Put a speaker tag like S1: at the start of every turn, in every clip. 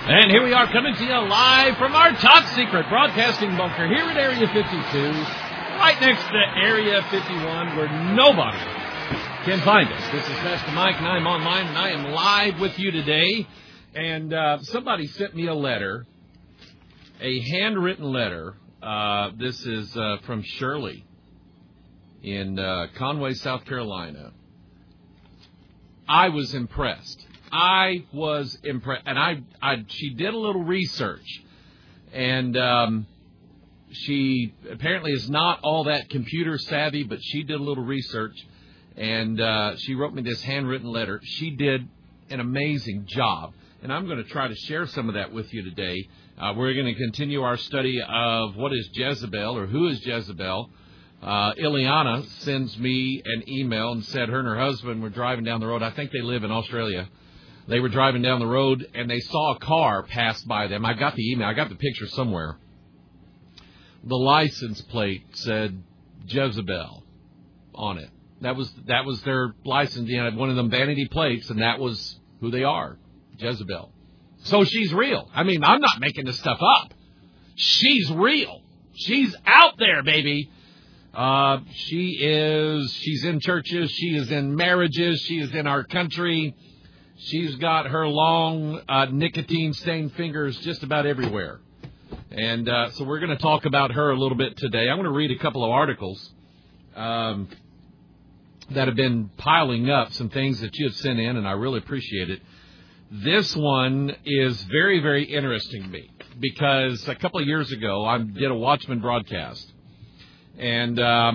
S1: And here we are coming to you live from our top secret broadcasting bunker here at Area 52, right next to Area 51, where nobody can find us. This is Pastor Mike, and I'm online, and I am live with you today. And somebody sent me a letter, a handwritten letter. This is from Shirley in Conway, South Carolina. I was impressed. And she did a little research, and she apparently is not all that computer savvy, but she did a little research, and she wrote me this handwritten letter. She did an amazing job, and I'm going to try to share some of that with you today. We're going to continue our study of what is Jezebel, or who is Jezebel. Ileana sends me an email and said her and her husband were driving down the road. I think they live in Australia. They were driving down the road, and they saw a car pass by them. I got the email. I got the picture somewhere. The license plate said Jezebel on it. That was their license. You know, one of them vanity plates, and that was who they are, Jezebel. So she's real. I mean, I'm not making this stuff up. She's real. She's out there, baby. She's in churches. She is in marriages. She is in our country. She's got her long nicotine-stained fingers just about everywhere. And so we're going to talk about her a little bit today. I'm going to read a couple of articles that have been piling up, some things that you have sent in, and I really appreciate it. This one is very, very interesting to me because a couple of years ago I did a Watchman broadcast. And a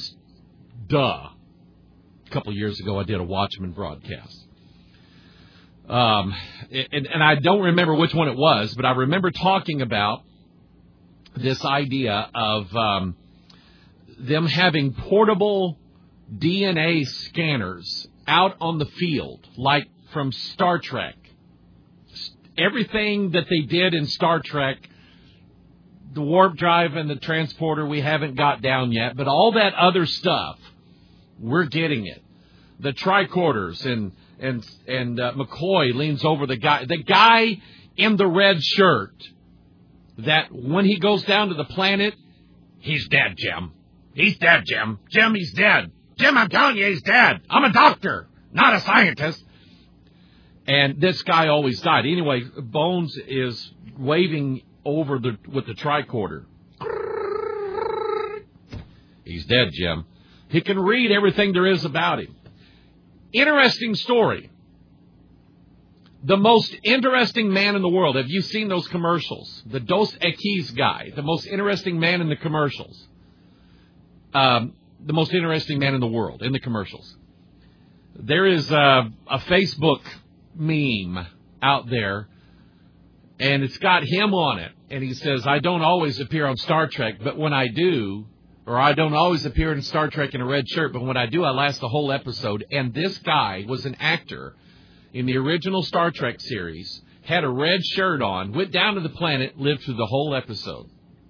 S1: couple of years ago I did a Watchman broadcast. And I don't remember which one it was, but I remember talking about this idea of them having portable DNA scanners out on the field, like from Star Trek. Everything that they did in Star Trek, the warp drive and the transporter, we haven't got down yet, but all that other stuff, we're getting it. The tricorders and McCoy leans over the guy in the red shirt that when he goes down to the planet, he's dead, Jim. He's dead, Jim. Jim, he's dead. Jim, I'm telling you, he's dead. I'm a doctor, not a scientist. And this guy always died. Anyway, Bones is waving over with the tricorder. He's dead, Jim. He can read everything there is about him. Interesting story. The most interesting man in the world. Have you seen those commercials? The Dos Equis guy, the most interesting man in the commercials. The most interesting man in the world in the commercials. There is a Facebook meme out there, and it's got him on it. And he says, I don't always appear on Star Trek, but when I do, or I don't always appear in Star Trek in a red shirt, but when I do, I last the whole episode. And this guy was an actor in the original Star Trek series, had a red shirt on, went down to the planet, lived through the whole episode.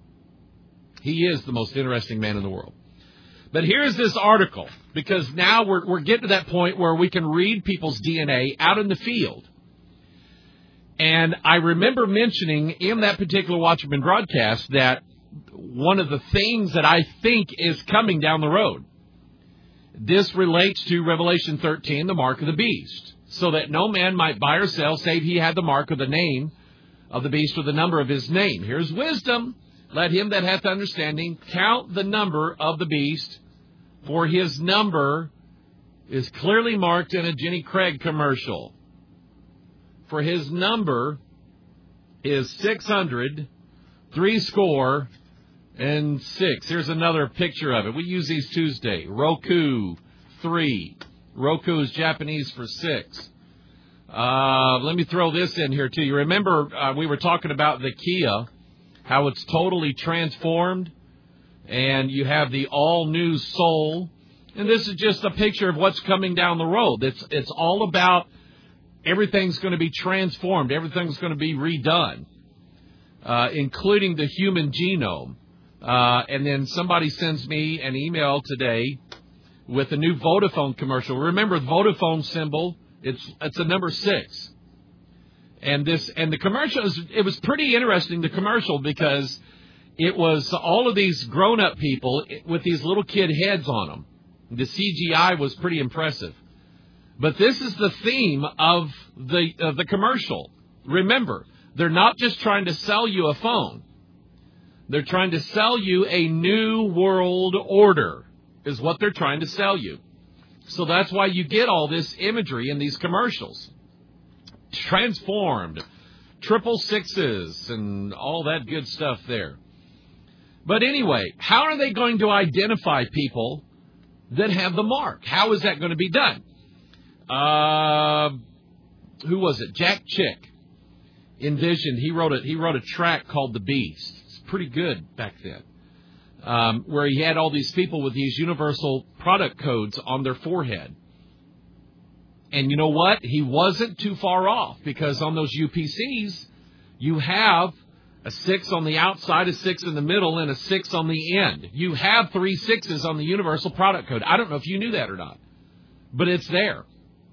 S1: He is the most interesting man in the world. But here's this article, because now we're getting to that point where we can read people's DNA out in the field. And I remember mentioning in that particular Watchman broadcast that one of the things that I think is coming down the road, this relates to Revelation 13, the mark of the beast, so that no man might buy or sell save he had the mark of the name of the beast or the number of his name. Here's wisdom. Let him that hath understanding count the number of the beast, for his number is clearly marked in a Jenny Craig commercial. For his number is 600, 60. Here's another picture of it. We use these Tuesday. Roku 3. Roku is Japanese for 6. Let me throw this in here too. You remember we were talking about the Kia, how it's totally transformed, and you have the all-new Soul. And this is just a picture of what's coming down the road. It's all about everything's going to be transformed. Everything's going to be redone, including the human genome. And then somebody sends me an email today with a new Vodafone commercial. Remember the Vodafone symbol? It's a number 6. And the commercial, it was pretty interesting, the commercial, because it was all of these grown-up people with these little kid heads on them. The CGI was pretty impressive. But this is the theme of the commercial. Remember, they're not just trying to sell you a phone. They're trying to sell you a new world order, is what they're trying to sell you. So that's why you get all this imagery in these commercials. Transformed, 666s, and all that good stuff there. But anyway, how are they going to identify people that have the mark? How is that going to be done? Who was it? Jack Chick envisioned. He wrote a track called The Beast. It's pretty good back then, where he had all these people with these universal product codes on their forehead. And you know what? He wasn't too far off, because on those UPCs, you have a 6 on the outside, a 6 in the middle, and a 6 on the end. You have 3 6s on the universal product code. I don't know if you knew that or not, but it's there.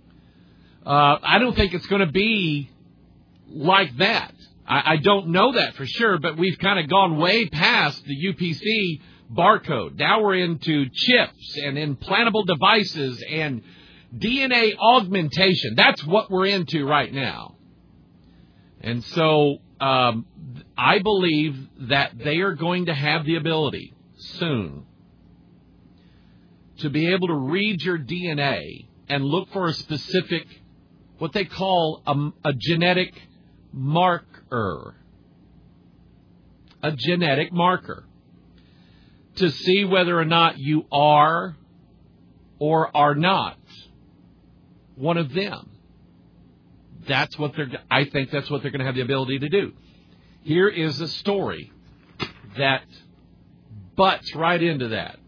S1: I don't think it's going to be like that. I don't know that for sure, but we've kind of gone way past the UPC barcode. Now we're into chips and implantable devices and DNA augmentation. That's what we're into right now. And so I believe that they are going to have the ability soon to be able to read your DNA and look for a specific, what they call a genetic marker. A genetic marker. To see whether or not you are or are not one of them. I think that's what they're going to have the ability to do. Here is a story that butts right into that.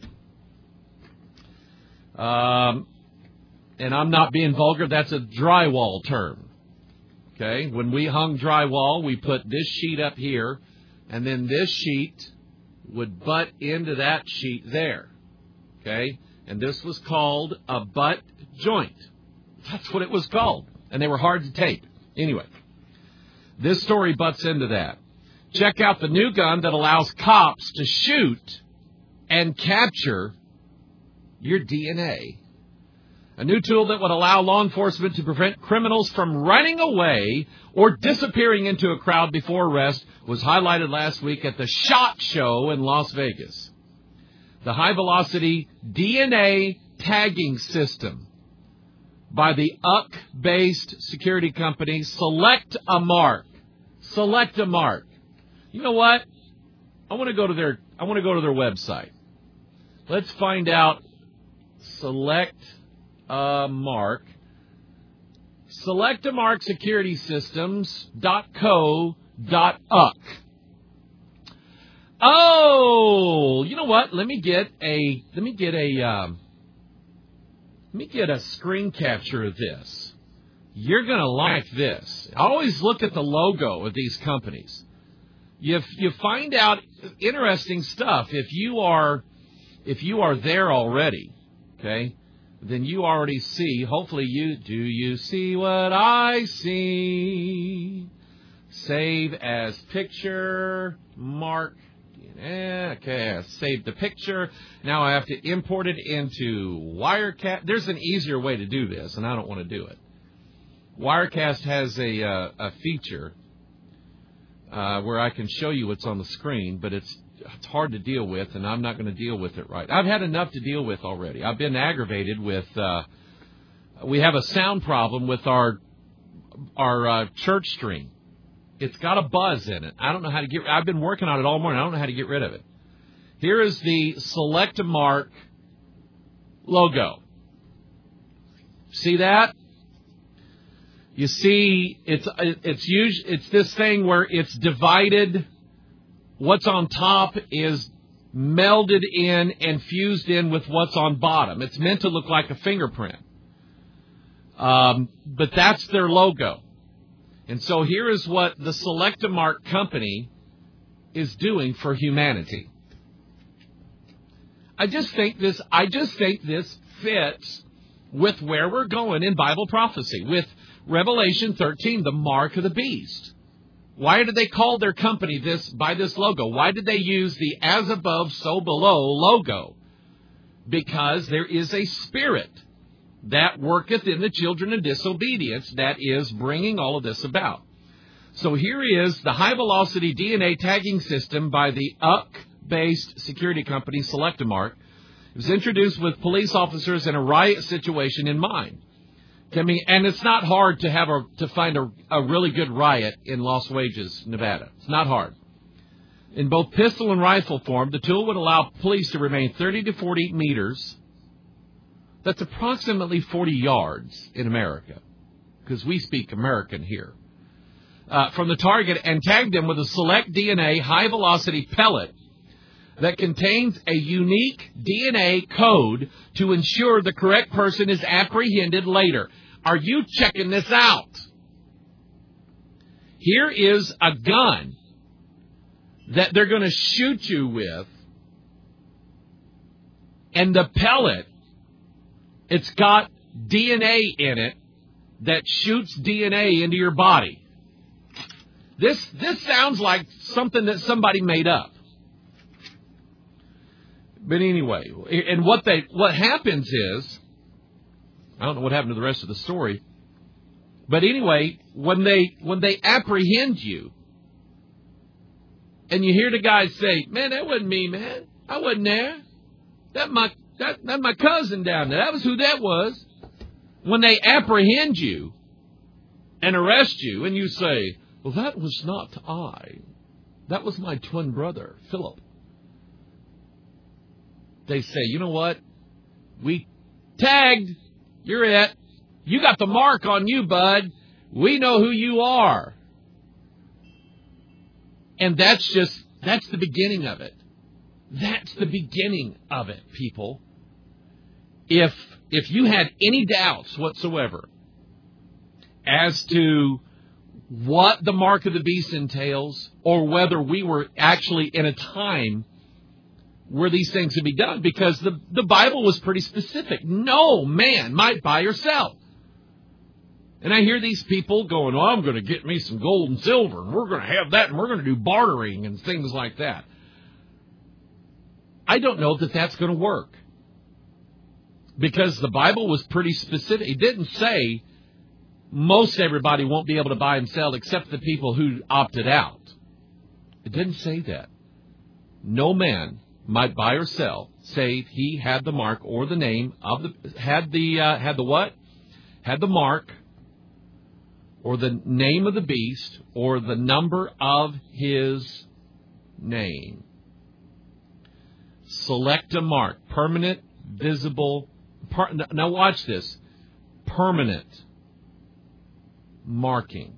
S1: And I'm not being vulgar, that's a drywall term. Okay? When we hung drywall, we put this sheet up here, and then this sheet would butt into that sheet there. Okay? And this was called a butt joint. That's what it was called. And they were hard to tape. Anyway, this story butts into that. Check out the new gun that allows cops to shoot and capture your DNA. A new tool that would allow law enforcement to prevent criminals from running away or disappearing into a crowd before arrest was highlighted last week at the SHOT Show in Las Vegas. The high-velocity DNA tagging system by the UC-based security company Select a Mark. Select a Mark. You know what? I want to go to their website. Let's find out. Select a Mark. Select a Mark Security Systems.co.uk. Oh, you know what? Let me get a screen capture of this. You're going to like this. I always look at the logo of these companies. You find out interesting stuff if you are there already, okay? Then you already see, hopefully do you see what I see? Save as picture, mark. Okay, I saved the picture. Now I have to import it into Wirecast. There's an easier way to do this, and I don't want to do it. Wirecast has a feature where I can show you what's on the screen, but it's hard to deal with, and I'm not going to deal with it right. I've had enough to deal with already. I've been aggravated with. We have a sound problem with our church stream. It's got a buzz in it. I don't know how to get. I've been working on it all morning. I don't know how to get rid of it. Here is the Select a Mark logo. See that? You see, it's this thing where it's divided. What's on top is melded in and fused in with what's on bottom. It's meant to look like a fingerprint. But that's their logo. And so here is what the Select a Mark company is doing for humanity. I just think this fits with where we're going in Bible prophecy, with Revelation 13, the mark of the beast. Why did they call their company by this logo? Why did they use the as above, so below logo? Because there is a spirit that worketh in the children of disobedience that is bringing all of this about. So here is the high-velocity DNA tagging system by the UC-based security company Selectamark. It was introduced with police officers in a riot situation in mind. And it's not hard to find a really good riot in Las Vegas, Nevada. It's not hard. In both pistol and rifle form, the tool would allow police to remain 30 to 40 meters. That's approximately 40 yards in America, because we speak American here. From the target and tag them with a select DNA high-velocity pellet that contains a unique DNA code to ensure the correct person is apprehended later. Are you checking this out? Here is a gun that they're going to shoot you with, and the pellet, it's got DNA in it that shoots DNA into your body. This sounds like something that somebody made up. But anyway, and what happens is, I don't know what happened to the rest of the story, but anyway, when they apprehend you, and you hear the guy say, "Man, that wasn't me, man. I wasn't there. That's my cousin down there. That was who that was." When they apprehend you and arrest you, and you say, "Well, that was not I. That was my twin brother, Philip." They say, "You know what? We tagged. You're it. You got the mark on you, bud. We know who you are." And that's the beginning of it. That's the beginning of it, people. If you had any doubts whatsoever as to what the mark of the beast entails, or whether we were actually in a time where these things would be done, because the Bible was pretty specific. No man might buy or sell. And I hear these people going, "Oh, I'm going to get me some gold and silver, and we're going to have that, and we're going to do bartering and things like that." I don't know that that's going to work, because the Bible was pretty specific. It didn't say most everybody won't be able to buy and sell except the people who opted out. It didn't say that. No man might buy or sell, save he had the mark or the name of had the mark or the name of the beast or the number of his name. Select a mark, permanent, visible. Now watch this, permanent marking.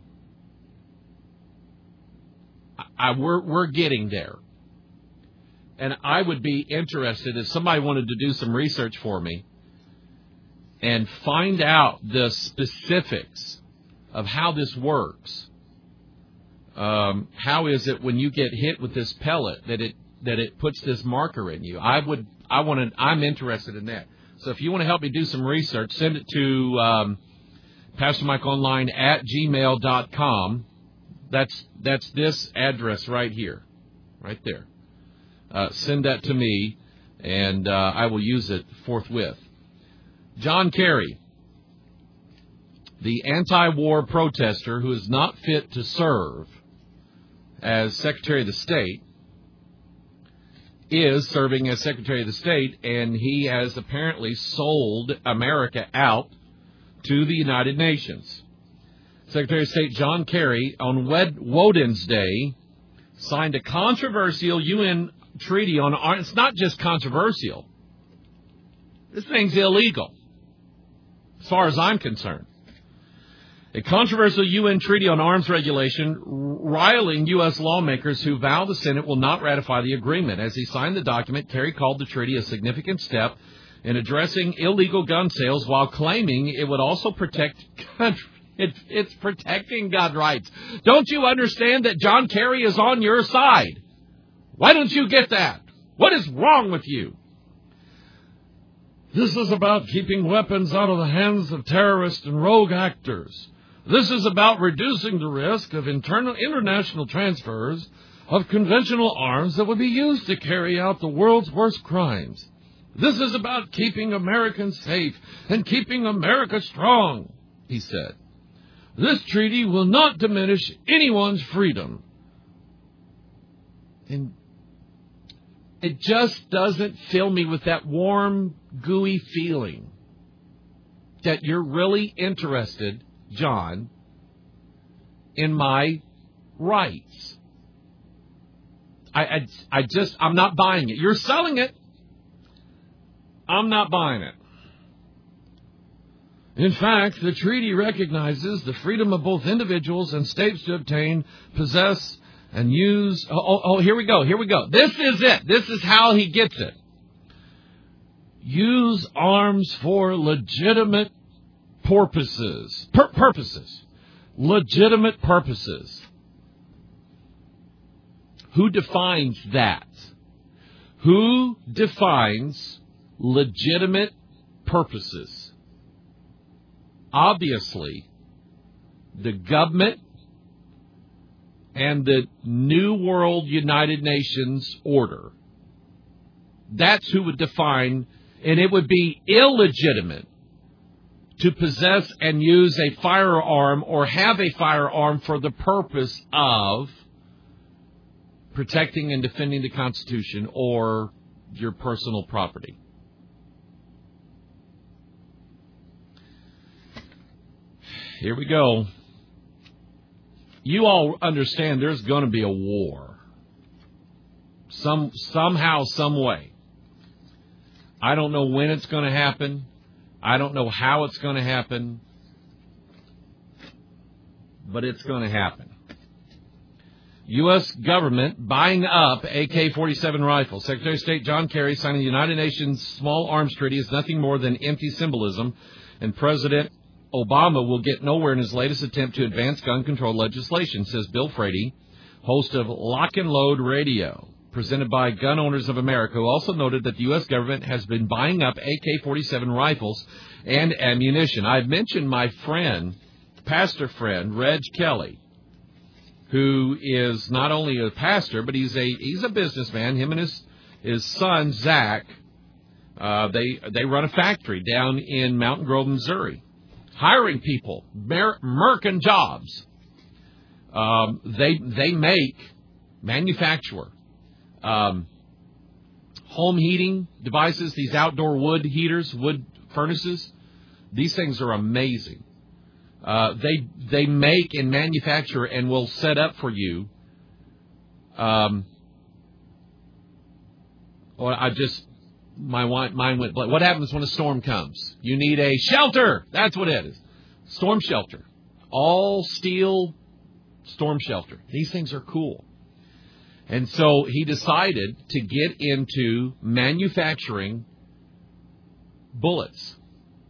S1: We're getting there. And I would be interested if somebody wanted to do some research for me and find out the specifics of how this works. How is it when you get hit with this pellet that it puts this marker in you? I'm interested in that. So if you want to help me do some research, send it to PastorMikeOnline@gmail.com. That's this address right here, right there. Send that to me, and I will use it forthwith. John Kerry, the anti-war protester who is not fit to serve as Secretary of the State, is serving as Secretary of the State, and he has apparently sold America out to the United Nations. Secretary of State John Kerry, on Woden's Day, signed a controversial UN treaty on arms. It's not just controversial. This thing's illegal, as far as I'm concerned. A controversial UN treaty on arms regulation, riling U.S. lawmakers who vow the Senate will not ratify the agreement. As he signed the document, Kerry called the treaty a significant step in addressing illegal gun sales, while claiming it would also protect country. It's protecting gun rights. Don't you understand that John Kerry is on your side? Why don't you get that? What is wrong with you? This is about keeping weapons out of the hands of terrorists and rogue actors. This is about reducing the risk of international transfers of conventional arms that would be used to carry out the world's worst crimes. This is about keeping Americans safe and keeping America strong, he said. This treaty will not diminish anyone's freedom. And it just doesn't fill me with that warm, gooey feeling that you're really interested, John, in my rights. I'm not buying it. You're selling it. I'm not buying it. In fact, the treaty recognizes the freedom of both individuals and states to obtain, possess, and use... Here we go. This is it. This is how he gets it. Use arms for legitimate purposes. Legitimate purposes. Who defines that? Who defines legitimate purposes? Obviously, the government and the New World United Nations order. That's who would define, and it would be illegitimate to possess and use a firearm or have a firearm for the purpose of protecting and defending the Constitution or your personal property. Here we go. You all understand there's going to be a war. Somehow, some way. I don't know when it's going to happen. I don't know how it's going to happen. But it's going to happen. U.S. government buying up AK-47 rifles. Secretary of State John Kerry signing the United Nations Small Arms Treaty is nothing more than empty symbolism, and President Obama will get nowhere in his latest attempt to advance gun control legislation, says Bill Frady, host of Lock and Load Radio, presented by Gun Owners of America, who also noted that the U.S. government has been buying up AK-47 rifles and ammunition. I've mentioned my friend, pastor friend, Reg Kelly, who is not only a pastor, but he's a businessman. Him and his son, Zach, they run a factory down in Mountain Grove, Missouri, hiring people, merkin jobs. They manufacture home heating devices, these outdoor wood heaters, wood furnaces. These things are amazing. They make and manufacture and will set up for you. My mind went blank. What happens when a storm comes? You need a shelter. That's what it is. Storm shelter. All steel storm shelter. These things are cool. And so he decided to get into manufacturing bullets,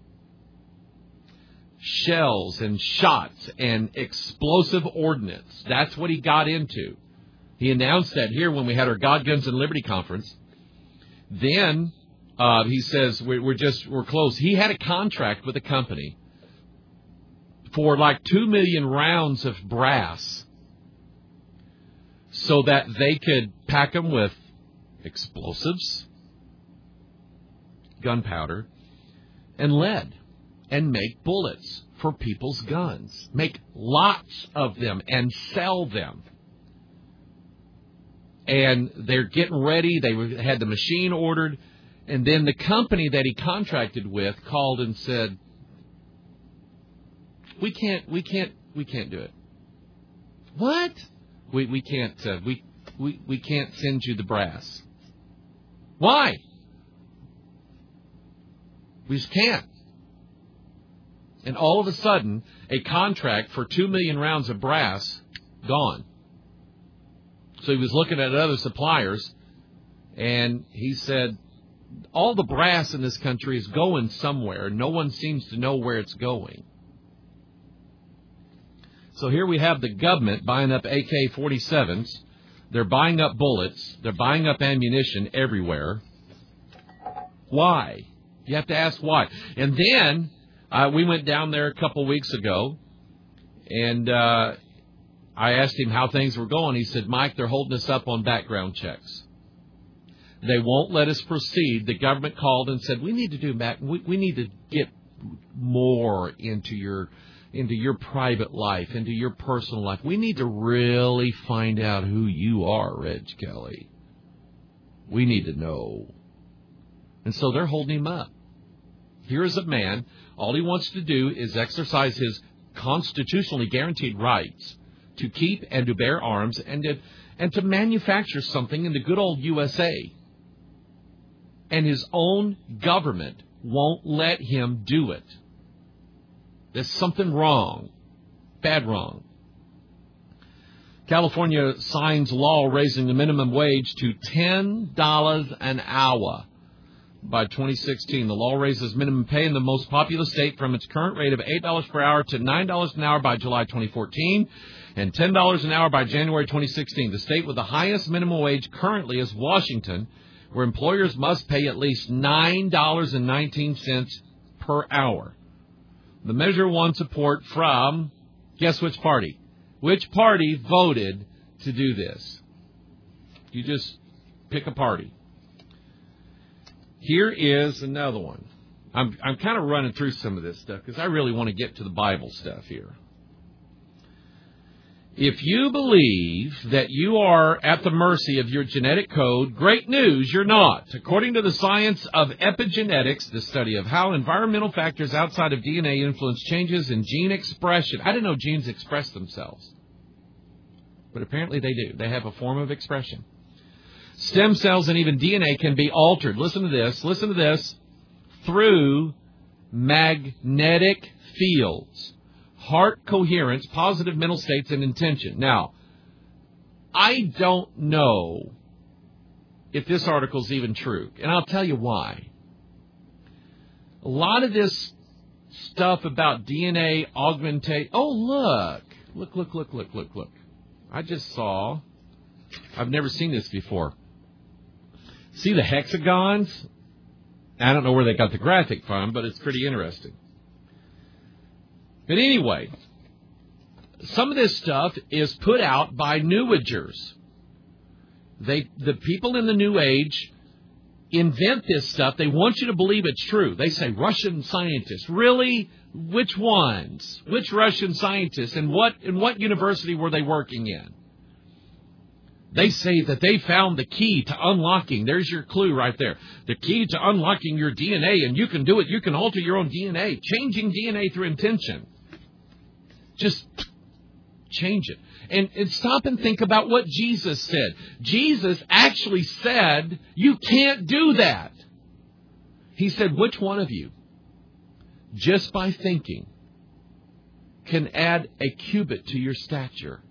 S1: shells and shots and explosive ordnance. That's what he got into. He announced that here when we had our God, Guns, and Liberty conference. Then he says we're close. He had a contract with a company for like 2 million rounds of brass so that they could pack them with explosives, gunpowder, and lead, and make bullets for people's guns. Make lots of them and sell them. And they're getting ready. They had the machine ordered. And then the company that he contracted with called and said, we can't do it. What? We can't send you the brass. Why? We just can't. And all of a sudden, a contract for 2 million rounds of brass gone. So he was looking at other suppliers, and he said, all the brass in this country is going somewhere. No one seems to know where it's going. So here we have the government buying up AK-47s. They're buying up bullets. They're buying up ammunition everywhere. Why? You have to ask why. And then we went down there a couple weeks ago, And I asked him how things were going. He said, Mike, they're holding us up on background checks. They won't let us proceed. The government called and said, we need to do we need to get more into your private life, into your personal life. We need to really find out who you are, Reg Kelly. We need to know. And so they're holding him up. Here is a man, all he wants to do is exercise his constitutionally guaranteed rights to keep and to bear arms and to manufacture something in the good old USA. And his own government won't let him do it. There's something wrong. Bad wrong. California signs law raising the minimum wage to $10 an hour by 2016. The law raises minimum pay in the most populous state from its current rate of $8 per hour to $9 an hour by July 2014 and $10 an hour by January 2016. The state with the highest minimum wage currently is Washington, where employers must pay at least $9.19 per hour. The measure won support from, guess which party? Which party voted to do this? You just pick a party. Here is another one. I'm kind of running through some of this stuff because I really want to get to the Bible stuff here. If you believe that you are at the mercy of your genetic code, great news, you're not. According to the science of epigenetics, the study of how environmental factors outside of DNA influence changes in gene expression. I didn't know genes express themselves, but apparently they do. They have a form of expression. Stem cells and even DNA can be altered. Listen to this, through magnetic fields. Heart coherence, positive mental states, and intention. Now, I don't know if this article is even true, and I'll tell you why. A lot of this stuff about DNA augmentation. Oh, look. I just saw, I've never seen this before. See the hexagons? I don't know where they got the graphic from, but it's pretty interesting. But anyway, some of this stuff is put out by New Agers. The people in the New Age invent this stuff. They want you to believe it's true. They say Russian scientists. Really? Which ones? Which Russian scientists? And what university were they working in? They say that they found the key to unlocking. There's your clue right there. The key to unlocking your DNA, and you can do it. You can alter your own DNA, changing DNA through intention. Just change it. And stop and think about what Jesus said. Jesus actually said, you can't do that. He said, which one of you, just by thinking, can add a cubit to your stature?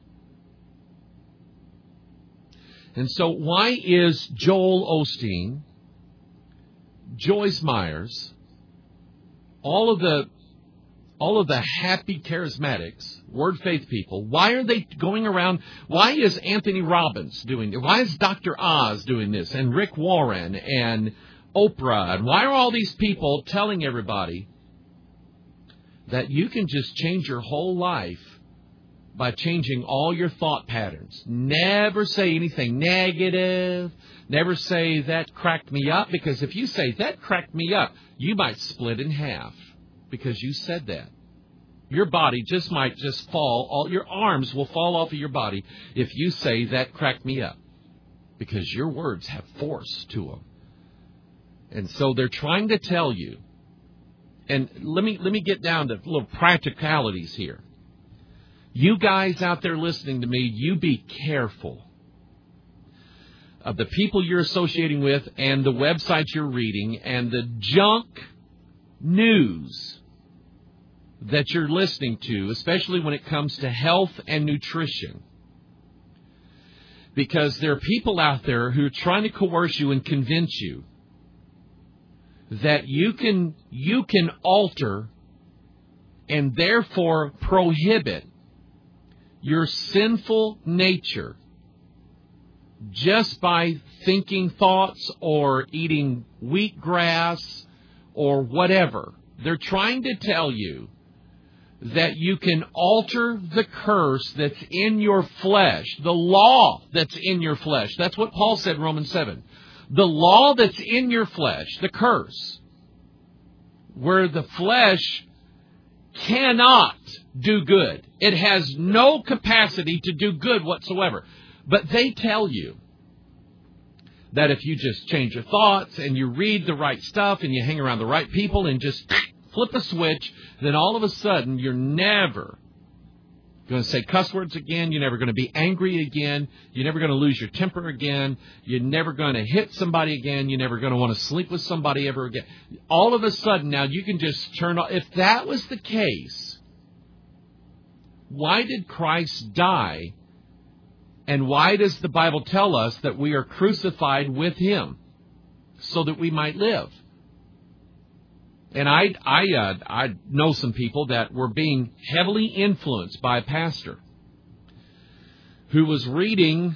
S1: And so why is Joel Osteen, Joyce Myers, all of the happy charismatics, word faith people, why are they going around? Why is Anthony Robbins doing it? Why is Dr. Oz doing this? And Rick Warren and Oprah? And why are all these people telling everybody that you can just change your whole life by changing all your thought patterns? Never say anything negative. Never say that cracked me up, because if you say that cracked me up, you might split in half because you said that. Your body might fall. All your arms will fall off of your body if you say that cracked me up, because your words have force to them. And so they're trying to tell you. And let me get down to little practicalities here. You guys out there listening to me, you be careful of the people you're associating with and the websites you're reading and the junk news that you're listening to, especially when it comes to health and nutrition. Because there are people out there who are trying to coerce you and convince you that you can alter and therefore prohibit your sinful nature just by thinking thoughts or eating wheatgrass or whatever. They're trying to tell you that you can alter the curse that's in your flesh, the law that's in your flesh. That's what Paul said in Romans 7. The law that's in your flesh, the curse, where the flesh cannot do good. It has no capacity to do good whatsoever. But they tell you that if you just change your thoughts and you read the right stuff and you hang around the right people and just flip a switch, then all of a sudden you're never going to say cuss words again. You're never going to be angry again. You're never going to lose your temper again. You're never going to hit somebody again. You're never going to want to sleep with somebody ever again. All of a sudden now you can just turn off. If that was the case, why did Christ die? And why does the Bible tell us that we are crucified with Him so that we might live? And I know some people that were being heavily influenced by a pastor who was reading.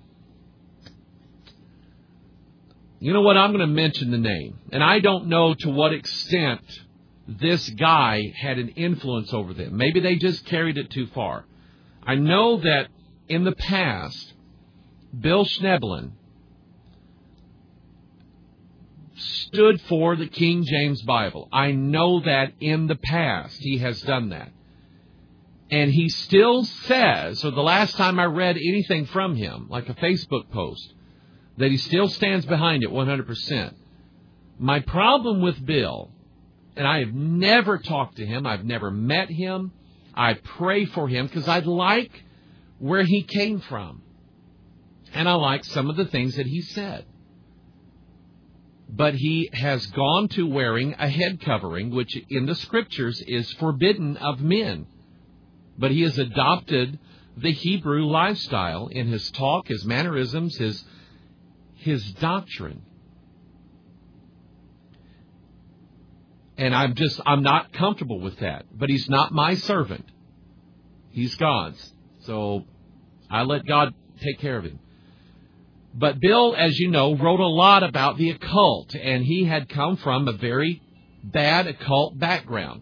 S1: You know what? I'm going to mention the name. And I don't know to what extent this guy had an influence over them. Maybe they just carried it too far. I know that in the past, Bill Schneblin stood for the King James Bible. I know that in the past he has done that. And he still says, or the last time I read anything from him, like a Facebook post, that he still stands behind it 100%. My problem with Bill, and I have never talked to him, I've never met him, I pray for him because I like where he came from. And I like some of the things that he said. But he has gone to wearing a head covering, which in the Scriptures is forbidden of men. But he has adopted the Hebrew lifestyle in his talk, his mannerisms, his doctrine. And I'm not comfortable with that. But he's not my servant. He's God's. So I let God take care of him. But Bill, as you know, wrote a lot about the occult, and he had come from a very bad occult background.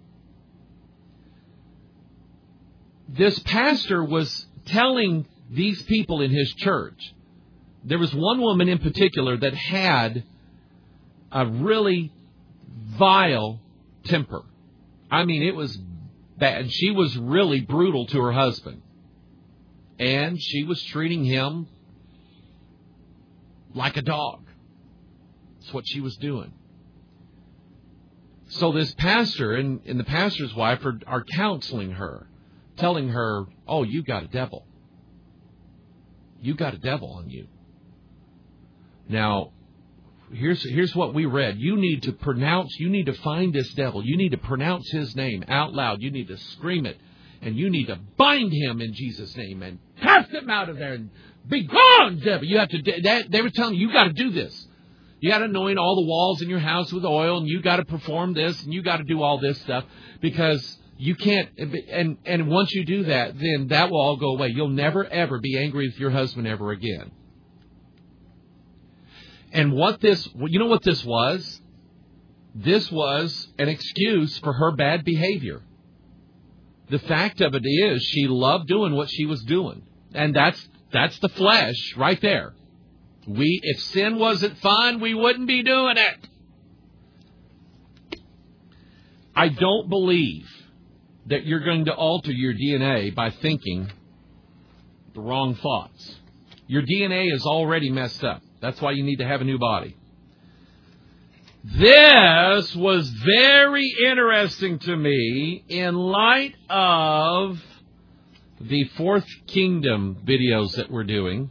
S1: This pastor was telling these people in his church, there was one woman in particular that had a really vile temper. I mean, it was bad. She was really brutal to her husband. And she was treating him like a dog. That's what she was doing. So this pastor and the pastor's wife are counseling her, telling her, oh, you got a devil. You got a devil on you. Now, here's what we read. You need to find this devil. You need to pronounce his name out loud. You need to scream it. And you need to bind him in Jesus' name and cast him out of there and be gone, devil. You have to. They were telling you got to do this. You got to anoint all the walls in your house with oil, and you got to perform this, and you got to do all this stuff because you can't. And once you do that, then that will all go away. You'll never ever be angry with your husband ever again. And you know what this was? This was an excuse for her bad behavior. The fact of it is, she loved doing what she was doing. And that's the flesh right there. If sin wasn't fun, we wouldn't be doing it. I don't believe that you're going to alter your DNA by thinking the wrong thoughts. Your DNA is already messed up. That's why you need to have a new body. This was very interesting to me in light of the Fourth Kingdom videos that we're doing.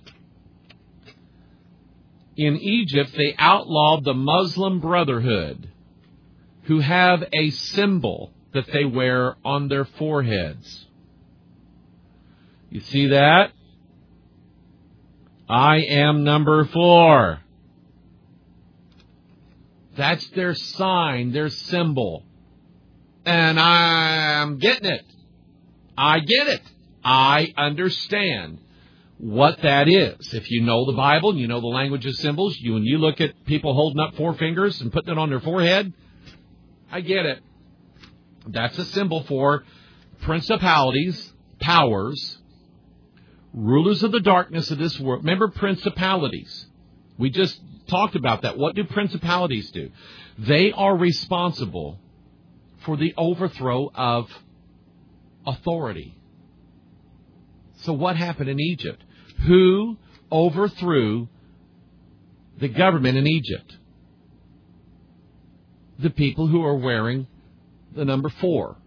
S1: In Egypt, they outlawed the Muslim Brotherhood, who have a symbol that they wear on their foreheads. You see that? I am number 4. That's their sign, their symbol. And I'm getting it. I get it. I understand what that is. If you know the Bible and you know the language of symbols, when you look at people holding up 4 fingers and putting it on their forehead, I get it. That's a symbol for principalities, powers, rulers of the darkness of this world. Remember principalities. We just talked about that. What do principalities do? They are responsible for the overthrow of authority. So what happened in Egypt? Who overthrew the government in Egypt? The people who are wearing the number 4.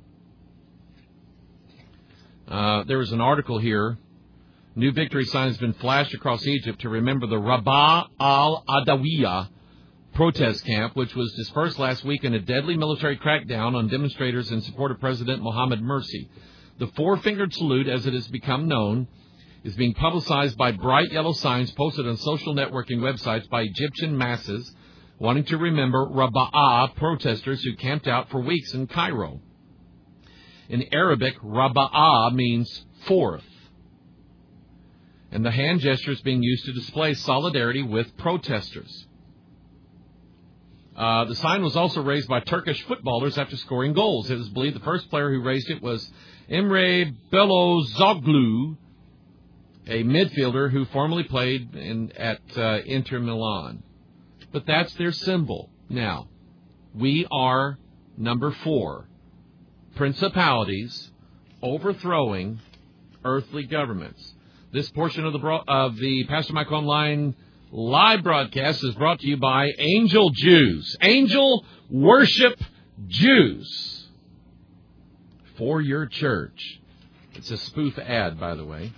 S1: There was an article here. New victory signs have been flashed across Egypt to remember the Rabaa al-Adawiyah protest camp, which was dispersed last week in a deadly military crackdown on demonstrators in support of President Mohamed Morsi. The 4-fingered salute, as it has become known, is being publicized by bright yellow signs posted on social networking websites by Egyptian masses wanting to remember Rabaa protesters who camped out for weeks in Cairo. In Arabic, Rabaa means 4th. And the hand gesture is being used to display solidarity with protesters. The sign was also raised by Turkish footballers after scoring goals. It is believed the first player who raised it was Emre Belozoglu, a midfielder who formerly played at Inter Milan. But that's their symbol. Now, we are number 4. Principalities overthrowing earthly governments. This portion of the Pastor Mike Online live broadcast is brought to you by Angel Jews. Angel Worship Jews. For your church. It's a spoof ad, by the way.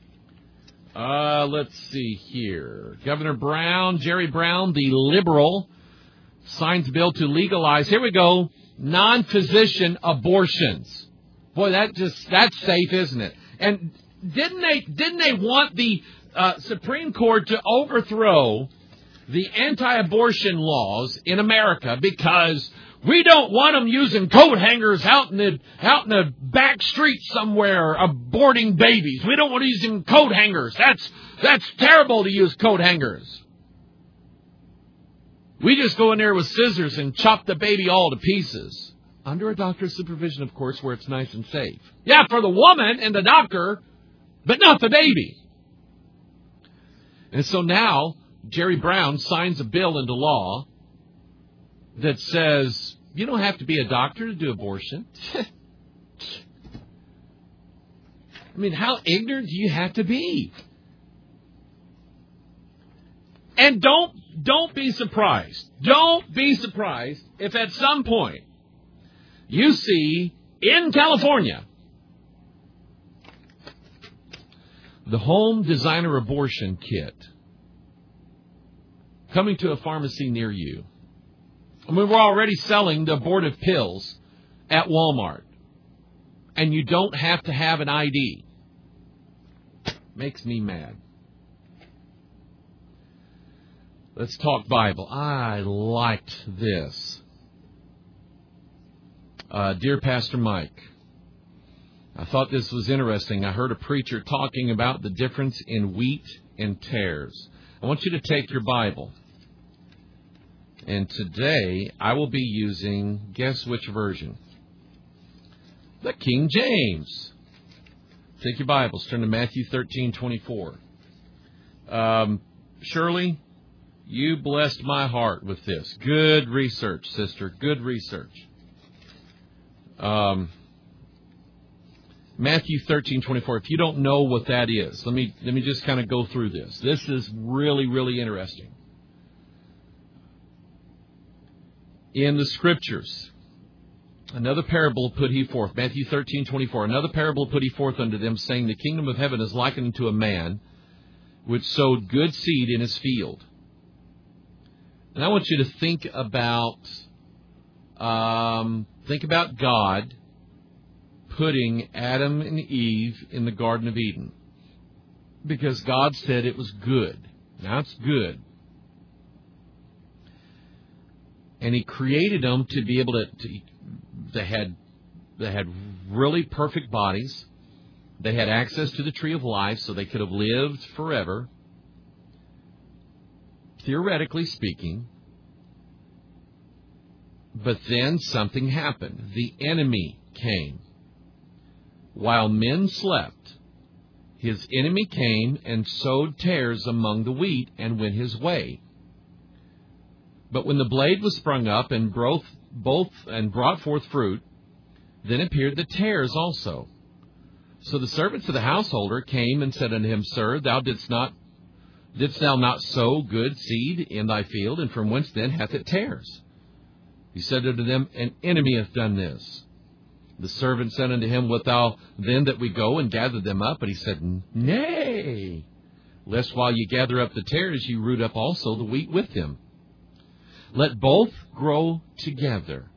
S1: Let's see here. Governor Brown, Jerry Brown, the liberal, signs a bill to legalize, here we go, non-physician abortions. Boy, that's safe, isn't it? And didn't they want the Supreme Court to overthrow the anti-abortion laws in America because we don't want them using coat hangers out in the back street somewhere aborting babies. We don't want to use them coat hangers. That's terrible to use coat hangers. We just go in there with scissors and chop the baby all to pieces. Under a doctor's supervision, of course, where it's nice and safe. Yeah, for the woman and the doctor, but not the baby. And so now, Jerry Brown signs a bill into law that says you don't have to be a doctor to do abortion. I mean, how ignorant do you have to be? And don't be surprised. Don't be surprised if at some point you see in California the home designer abortion kit coming to a pharmacy near you. I mean, we're already selling the abortive pills at Walmart. And you don't have to have an ID. Makes me mad. Let's talk Bible. I liked this. Dear Pastor Mike, I thought this was interesting. I heard a preacher talking about the difference in wheat and tares. I want you to take your Bible. And today, I will be using, guess which version? The King James. Take your Bibles. Turn to Matthew 13:24. Shirley, you blessed my heart with this. Good research, sister. Good research. Matthew 13:24. If you don't know what that is, let me just kind of go through this. This is really, really interesting. In the Scriptures, another parable put he forth. Matthew 13:24. Another parable put he forth unto them, saying, the kingdom of heaven is likened unto a man which sowed good seed in his field. And I want you to think about God putting Adam and Eve in the Garden of Eden. Because God said it was good. Now it's good. And he created them to be able to they had really perfect bodies. They had access to the tree of life, so they could have lived forever. Theoretically speaking. But then something happened. The enemy came. while men slept, his enemy came and sowed tares among the wheat and went his way. But when the blade was sprung up and brought forth fruit, then appeared the tares also. So the servants of the householder came and said unto him, Sir, didst thou not sow good seed in thy field? And from whence then hath it tares? He said unto them, An enemy hath done this. The servant said unto him, Wilt thou then that we go and gather them up? But he said, Nay, lest while ye gather up the tares, ye root up also the wheat with them. Let both grow together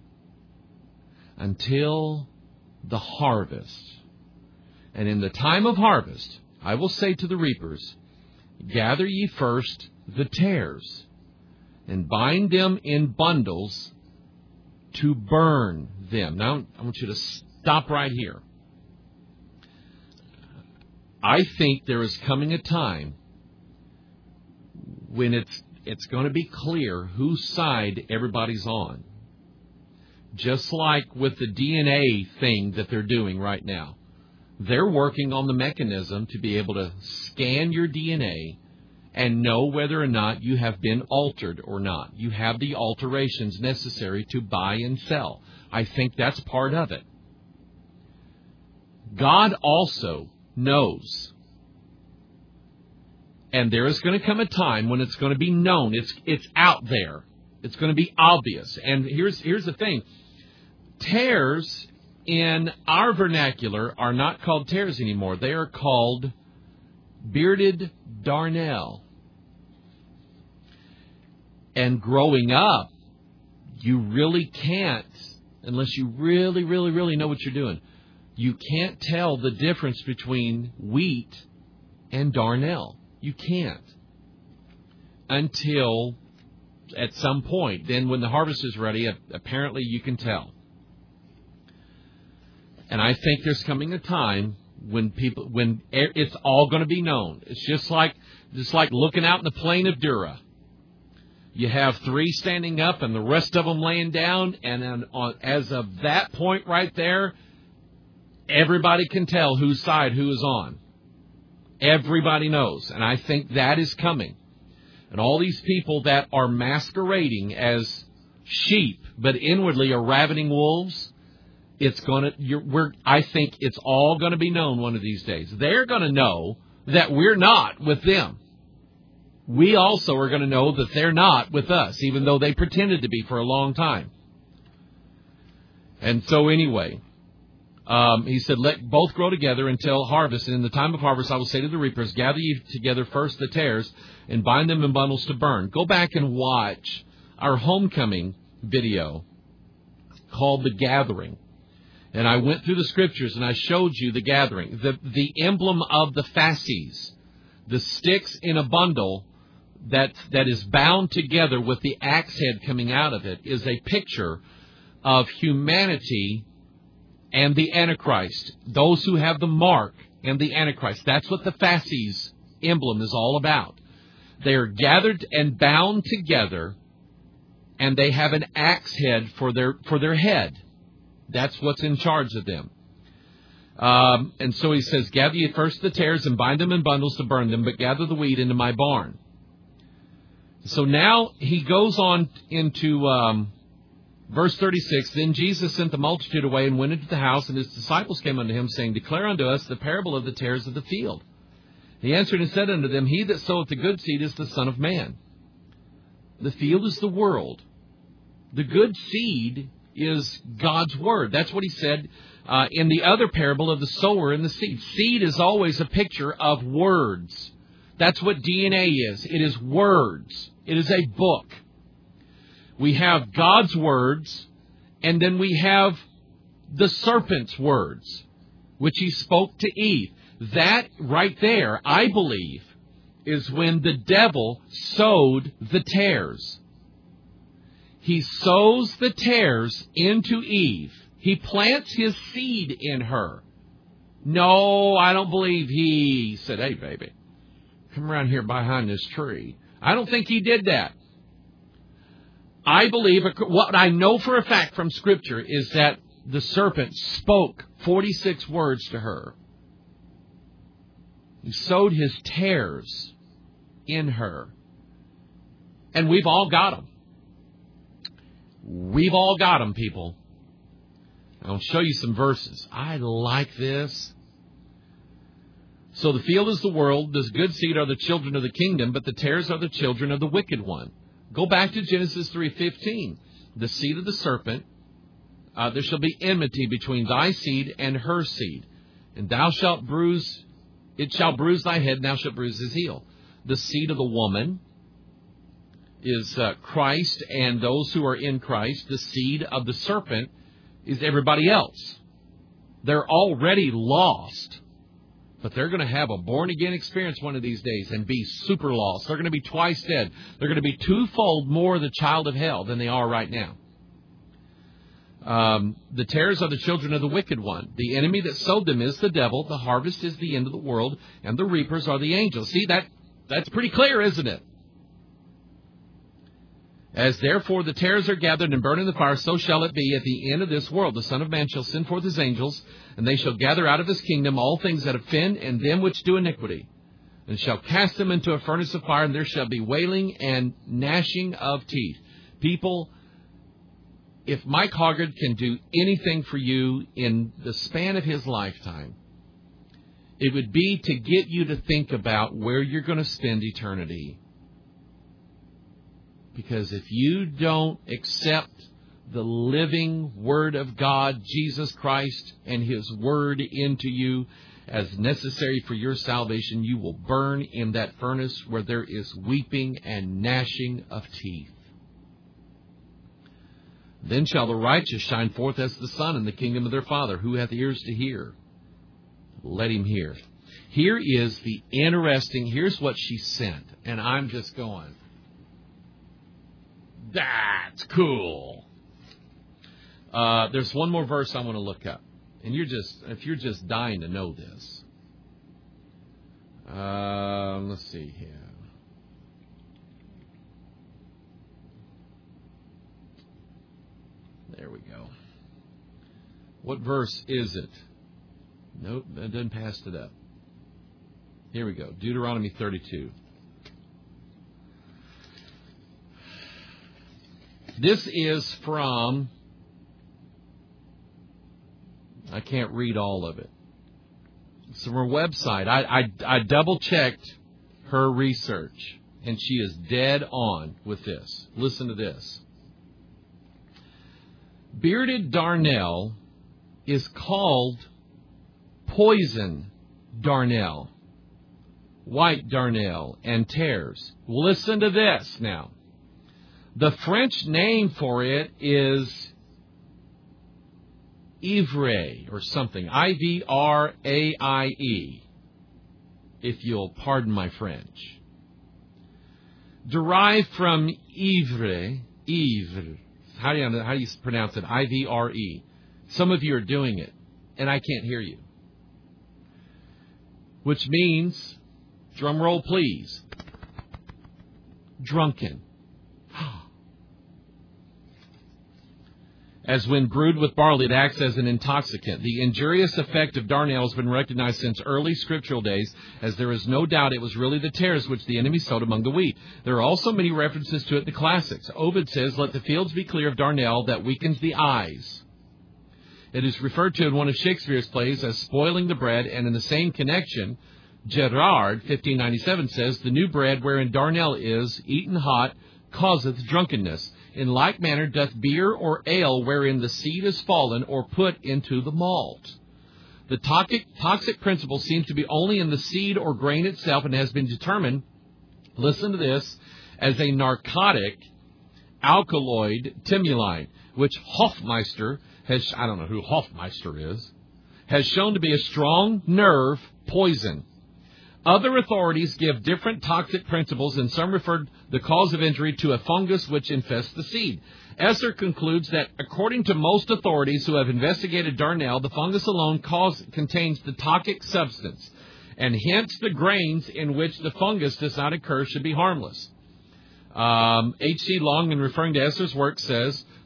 S1: until the harvest. And in the time of harvest, I will say to the reapers, Gather ye first the tares, and bind them in bundles to burn them. Now, I want you to stop right here. I think there is coming a time when it's going to be clear whose side everybody's on. Just like with the DNA thing that they're doing right now. They're working on the mechanism to be able to scan your DNA and know whether or not you have been altered or not. You have the alterations necessary to buy and sell. I think that's part of it. God also knows. And there is going to come a time when it's going to be known. It's out there. It's going to be obvious. And here's the thing. Tares in our vernacular are not called tares anymore. They are called bearded darnel. And growing up, you really can't, unless you really, really, really know what you're doing, you can't tell the difference between wheat and darnel. You can't. Until at some point. Then when the harvest is ready, apparently you can tell. And I think there's coming a time when it's all going to be known. It's just like looking out in the plain of Dura. You have 3 standing up and the rest of them laying down. And then as of that point right there, everybody can tell whose side who is on. Everybody knows. And I think that is coming. And all these people that are masquerading as sheep, but inwardly are ravening wolves, I think it's all going to be known one of these days. They're going to know that we're not with them. We also are going to know that they're not with us, even though they pretended to be for a long time. And so anyway, he said, let both grow together until harvest. And in the time of harvest, I will say to the reapers, gather ye together first the tares and bind them in bundles to burn. Go back and watch our homecoming video called The Gathering. And I went through the scriptures and I showed you the gathering. The emblem of the fasces, the sticks in a bundle that is bound together with the axe head coming out of it, is a picture of humanity and the Antichrist. Those who have the mark and the Antichrist. That's what the fasces emblem is all about. They are gathered and bound together, and they have an axe head for their head. That's what's in charge of them. And so he says, gather ye first the tares and bind them in bundles to burn them, but gather the wheat into my barn. So now he goes on into verse 36. Then Jesus sent the multitude away and went into the house, and his disciples came unto him, saying, Declare unto us the parable of the tares of the field. He answered and said unto them, He that soweth the good seed is the Son of Man. The field is the world. The good seed is God's Word. That's what he said in the other parable of the sower and the seed. Seed is always a picture of words. That's what DNA is. It is words. It is a book. We have God's words, and then we have the serpent's words, which he spoke to Eve. That right there, I believe, is when the devil sowed the tares. He sows the tares into Eve. He plants his seed in her. No, I don't believe he said, hey, baby, come around here behind this tree. I don't think he did that. I believe, what I know for a fact from Scripture is that the serpent spoke 46 words to her. He sowed his tares in her. And we've all got them. We've all got them, people. I'll show you some verses. I like this. So the field is the world, the good seed are the children of the kingdom, but the tares are the children of the wicked one. Go back to Genesis 3:15. The seed of the serpent, there shall be enmity between thy seed and her seed. And it shall bruise thy head, and thou shalt bruise his heel. The seed of the woman is Christ and those who are in Christ. The seed of the serpent is everybody else. They're already lost, but they're going to have a born-again experience one of these days and be super lost. They're going to be twice dead. They're going to be twofold more the child of hell than they are right now. The tares are the children of the wicked one. The enemy that sowed them is the devil. The harvest is the end of the world, and the reapers are the angels. See, that's pretty clear, isn't it? As therefore the tares are gathered and burned in the fire, so shall it be at the end of this world. The Son of Man shall send forth his angels, and they shall gather out of his kingdom all things that offend and them which do iniquity, and shall cast them into a furnace of fire, and there shall be wailing and gnashing of teeth. People, if Mike Hoggard can do anything for you in the span of his lifetime, it would be to get you to think about where you're going to spend eternity. Because if you don't accept the living Word of God, Jesus Christ, and His Word into you as necessary for your salvation, you will burn in that furnace where there is weeping and gnashing of teeth. Then shall the righteous shine forth as the sun in the kingdom of their Father. Who hath ears to hear? Let him hear. Here's what she sent. And I'm just going, that's cool. There's one more verse I want to look up. And if you're just dying to know this. Let's see here. There we go. What verse is it? Nope, that doesn't pass it up. Here we go. Deuteronomy 32. This is from, I can't read all of it. It's from her website. I double-checked her research, and she is dead on with this. Listen to this. Bearded darnel is called poison darnel, white darnel, and tares. Listen to this now. The French name for it is ivraie or something. Ivraie, if you'll pardon my French. Derived from ivre. How do you pronounce it? Ivre. Some of you are doing it, and I can't hear you. Which means, drum roll please, drunken. As when brewed with barley, it acts as an intoxicant. The injurious effect of darnel has been recognized since early scriptural days, as there is no doubt it was really the tares which the enemy sowed among the wheat. There are also many references to it in the classics. Ovid says, "Let the fields be clear of darnel that weakens the eyes." It is referred to in one of Shakespeare's plays as spoiling the bread, and in the same connection, Gerard, 1597, says, "The new bread wherein darnel is, eaten hot, causeth drunkenness. In like manner doth beer or ale wherein the seed is fallen or put into the malt." The toxic principle seems to be only in the seed or grain itself and has been determined, listen to this, as a narcotic alkaloid timoline, which Hofmeister has, I don't know who Hofmeister is, has shown to be a strong nerve poison. Other authorities give different toxic principles, and some refer the cause of injury to a fungus which infests the seed. Esser concludes that, according to most authorities who have investigated darnel, the fungus alone contains the toxic substance, and hence the grains in which the fungus does not occur should be harmless. H.C. Long, in referring to Esser's work, says,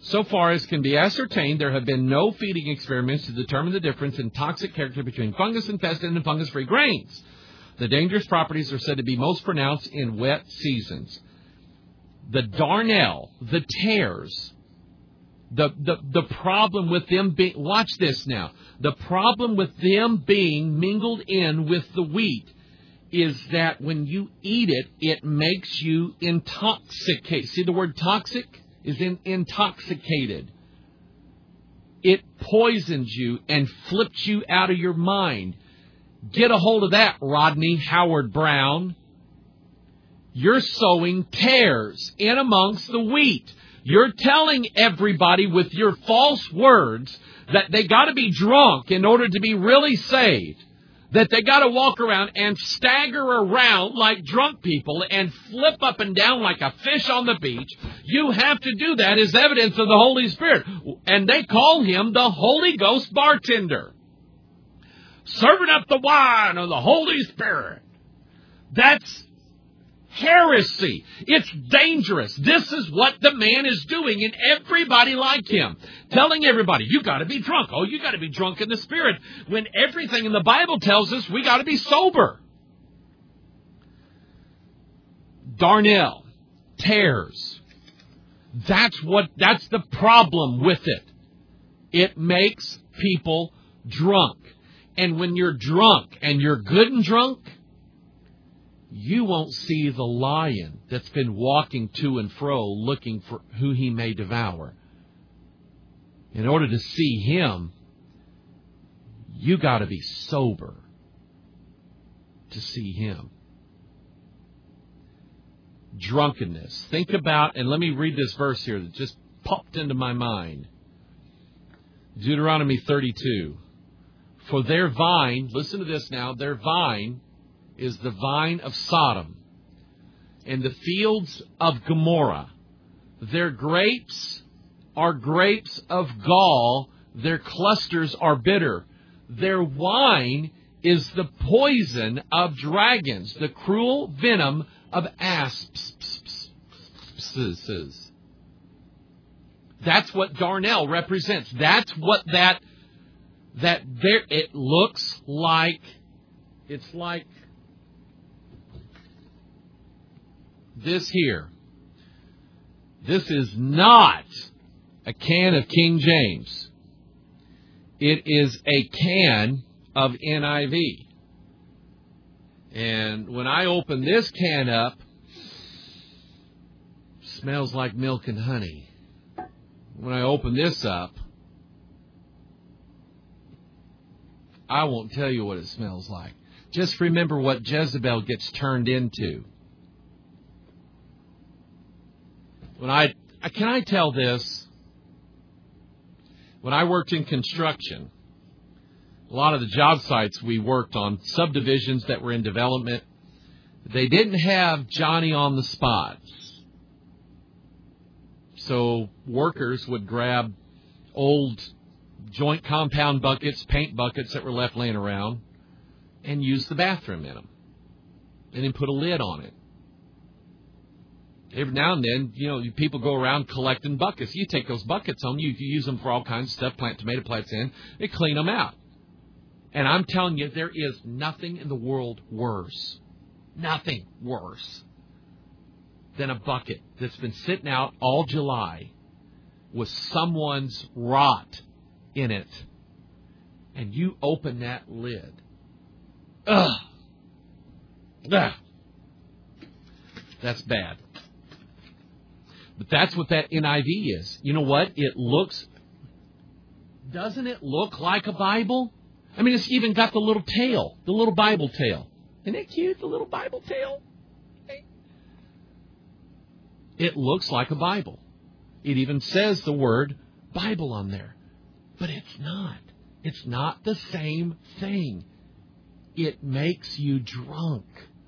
S1: So far as can be ascertained, there have been no feeding experiments to determine the difference in toxic character between fungus-infested and fungus-free grains. The dangerous properties are said to be most pronounced in wet seasons. The darnel, the tares, the problem with them being, watch this now, the problem with them being mingled in with the wheat is that when you eat it, it makes you intoxicate. See the word toxic? Is intoxicated. It poisons you and flips you out of your mind. Get a hold of that, Rodney Howard Brown. You're sowing tares in amongst the wheat. You're telling everybody with your false words that they got to be drunk in order to be really saved. That they got to walk around and stagger around like drunk people and flip up and down like a fish on the beach. You have to do that as evidence of the Holy Spirit. And they call him the Holy Ghost bartender. Serving up the wine of the Holy Spirit. That's heresy. It's dangerous. This is what the man is doing, and everybody like him. Telling everybody, you got to be drunk. Oh, you got to be drunk in the Spirit. When everything in the Bible tells us we got to be sober. Darnel, tares. That's the problem with it. It makes people drunk. And when you're drunk and you're good and drunk, you won't see the lion that's been walking to and fro looking for who he may devour. In order to see him, you got to be sober to see him. Drunkenness. Think about, and let me read this verse here that just popped into my mind. Deuteronomy 32. For their vine, listen to this now, their vine is the vine of Sodom, and the fields of Gomorrah. Their grapes are grapes of gall. Their clusters are bitter. Their wine is the poison of dragons, the cruel venom of asps. That's what darnel represents. That's what that there. It looks like. It's like this here. This is not a can of King James. It is a can of NIV. And when I open this can up, it smells like milk and honey. When I open this up, I won't tell you what it smells like. Just remember what Jezebel gets turned into. Can I tell this? When I worked in construction, a lot of the job sites we worked on, subdivisions that were in development, they didn't have Johnny on the spot. So workers would grab old joint compound buckets, paint buckets that were left laying around, and use the bathroom in them. And then put a lid on it. Every now and then, people go around collecting buckets. You take those buckets home, you use them for all kinds of stuff, plant tomato plants in, they clean them out. And I'm telling you, there is nothing in the world worse, nothing worse than a bucket that's been sitting out all July with someone's rot in it. And you open that lid. Ugh. Ugh. That's bad. But that's what that NIV is. You know what? Doesn't it look like a Bible? I mean, it's even got the little tail, the little Bible tail. Isn't that cute, the little Bible tail? It looks like a Bible. It even says the word Bible on there. But it's not. It's not the same thing. It makes you drunk.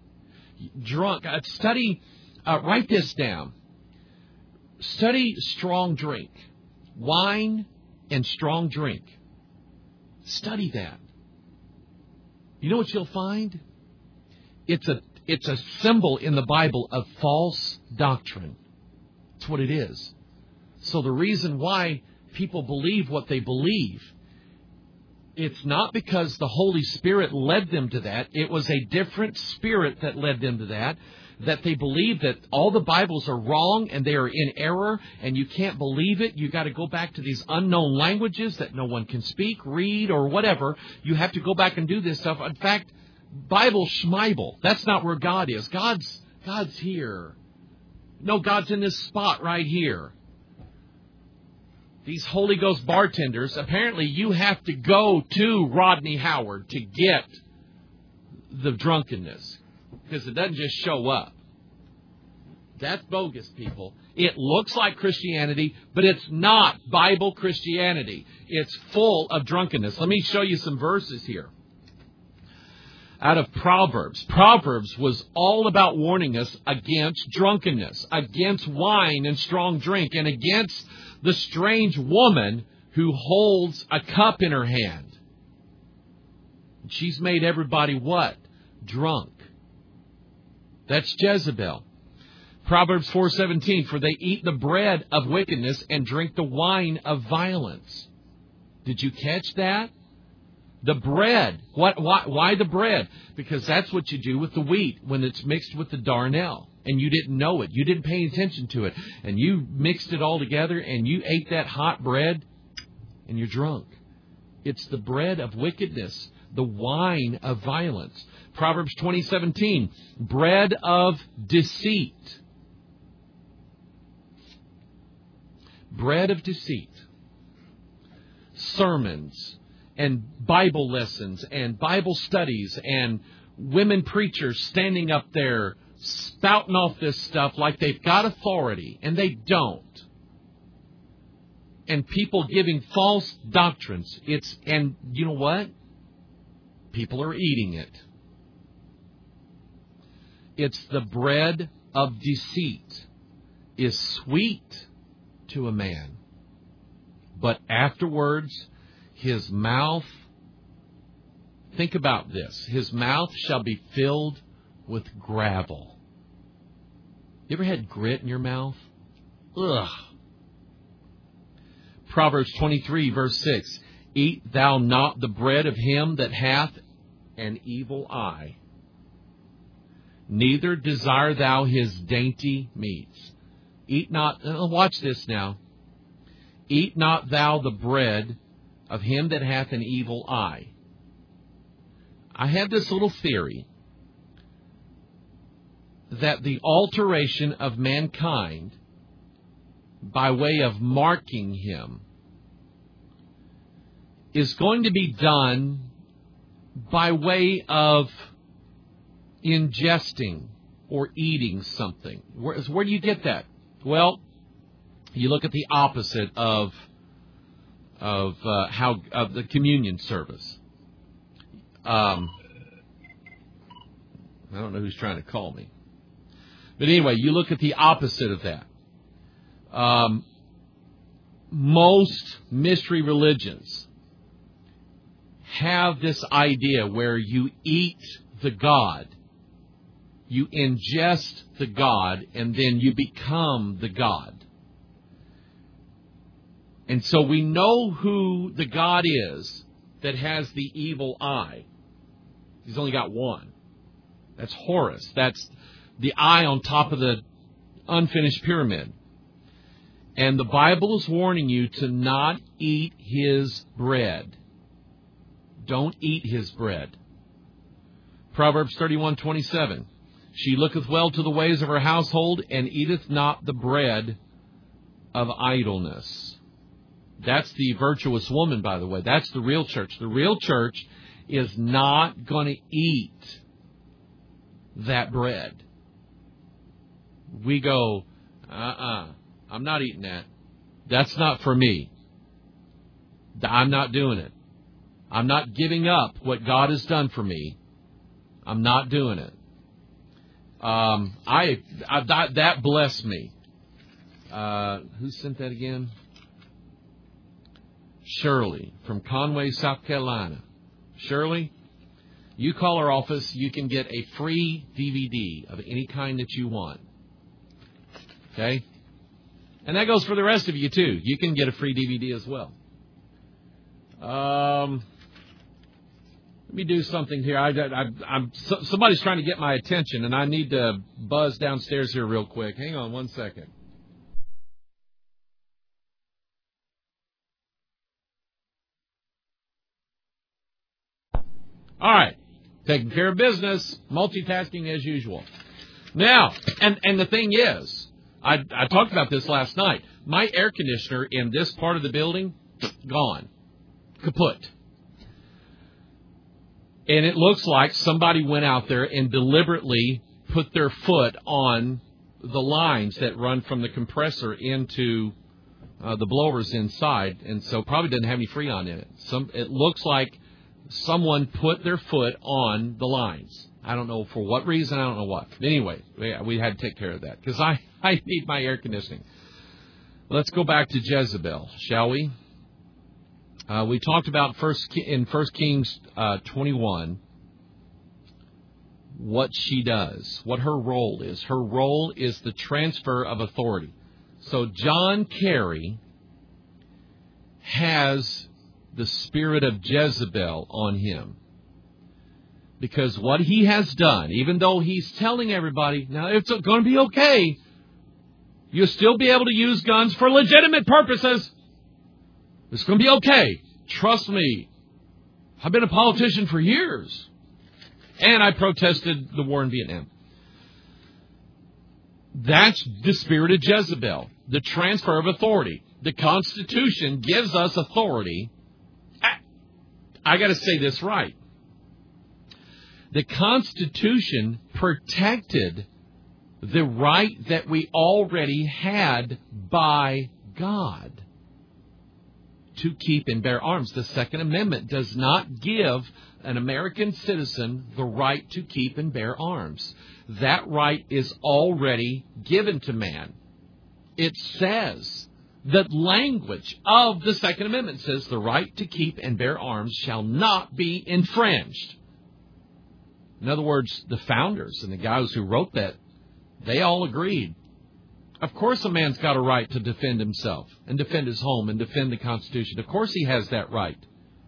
S1: Write this down. Study strong drink. Wine and strong drink. Study that. You know what you'll find? It's a symbol in the Bible of false doctrine. That's what it is. So the reason why people believe what they believe, it's not because the Holy Spirit led them to that. It was a different spirit that led them to that they believe that all the Bibles are wrong and they are in error, and you can't believe it. You got to go back to these unknown languages that no one can speak, read, or whatever. You have to go back and do this stuff. In fact, Bible schmeibel, that's not where God is. God's here. No, God's in this spot right here. These Holy Ghost bartenders, apparently you have to go to Rodney Howard to get the drunkenness, because it doesn't just show up. That's bogus, people. It looks like Christianity, but it's not Bible Christianity. It's full of drunkenness. Let me show you some verses here. Out of Proverbs. Proverbs was all about warning us against drunkenness, against wine and strong drink, and against the strange woman who holds a cup in her hand. She's made everybody what? Drunk. That's Jezebel. Proverbs 4:17, for they eat the bread of wickedness and drink the wine of violence. Did you catch that? The bread. Why the bread? Because that's what you do with the wheat when it's mixed with the darnel. And you didn't know it. You didn't pay attention to it. And you mixed it all together and you ate that hot bread and you're drunk. It's the bread of wickedness, the wine of violence. Proverbs 20:17, bread of deceit. Bread of deceit. Sermons and Bible lessons and Bible studies and women preachers standing up there spouting off this stuff like they've got authority, and they don't. And people giving false doctrines. And you know what? People are eating it. It's the bread of deceit. Is sweet to a man, but afterwards his mouth, think about this, his mouth shall be filled with gravel. You ever had grit in your mouth? Ugh. Proverbs 23 verse 6, eat thou not the bread of him that hath an evil eye, neither desire thou his dainty meats. Eat not, watch this now. Eat not thou the bread of him that hath an evil eye. I have this little theory that the alteration of mankind by way of marking him is going to be done by way of ingesting or eating something. Where do you get that? Well, you look at the opposite of the communion service. I don't know who's trying to call me, but anyway, you look at the opposite of that. Most mystery religions have this idea where you eat the God. You ingest the God, and then you become the God. And so we know who the God is that has the evil eye. He's only got one. That's Horus. That's the eye on top of the unfinished pyramid. And the Bible is warning you to not eat his bread. Don't eat his bread. Proverbs 31:27. She looketh well to the ways of her household, and eateth not the bread of idleness. That's the virtuous woman, by the way. That's the real church. The real church is not going to eat that bread. We go, I'm not eating that. That's not for me. I'm not doing it. I'm not giving up what God has done for me. I'm not doing it. That blessed me. Who sent that again? Shirley from Conway, South Carolina. Shirley, you call our office. You can get a free DVD of any kind that you want. Okay? And that goes for the rest of you, too. You can get a free DVD as well. Let me do something here. Somebody's trying to get my attention, and I need to buzz downstairs here real quick. Hang on one second. All right. Taking care of business, multitasking as usual. Now, and the thing is, I talked about this last night. My air conditioner in this part of the building, gone. Kaput. And it looks like somebody went out there and deliberately put their foot on the lines that run from the compressor into the blowers inside, and so probably doesn't have any Freon in it. It looks like someone put their foot on the lines. I don't know for what reason. I don't know what. Anyway, we had to take care of that because I need my air conditioning. Let's go back to Jezebel, shall we? We talked about in 1 Kings 21 what she does, what her role is. Her role is the transfer of authority. So John Kerry has the spirit of Jezebel on him. Because what he has done, even though he's telling everybody, now it's going to be okay, you'll still be able to use guns for legitimate purposes. It's going to be okay. Trust me. I've been a politician for years. And I protested the war in Vietnam. That's the spirit of Jezebel. The transfer of authority. The Constitution gives us authority. I got to say this right. The Constitution protected the right that we already had by God to keep and bear arms. The Second Amendment does not give an American citizen the right to keep and bear arms. That right is already given to man. It says, the language of the Second Amendment says the right to keep and bear arms shall not be infringed. In other words, the founders and the guys who wrote that, they all agreed. Of course a man's got a right to defend himself and defend his home and defend the Constitution. Of course he has that right.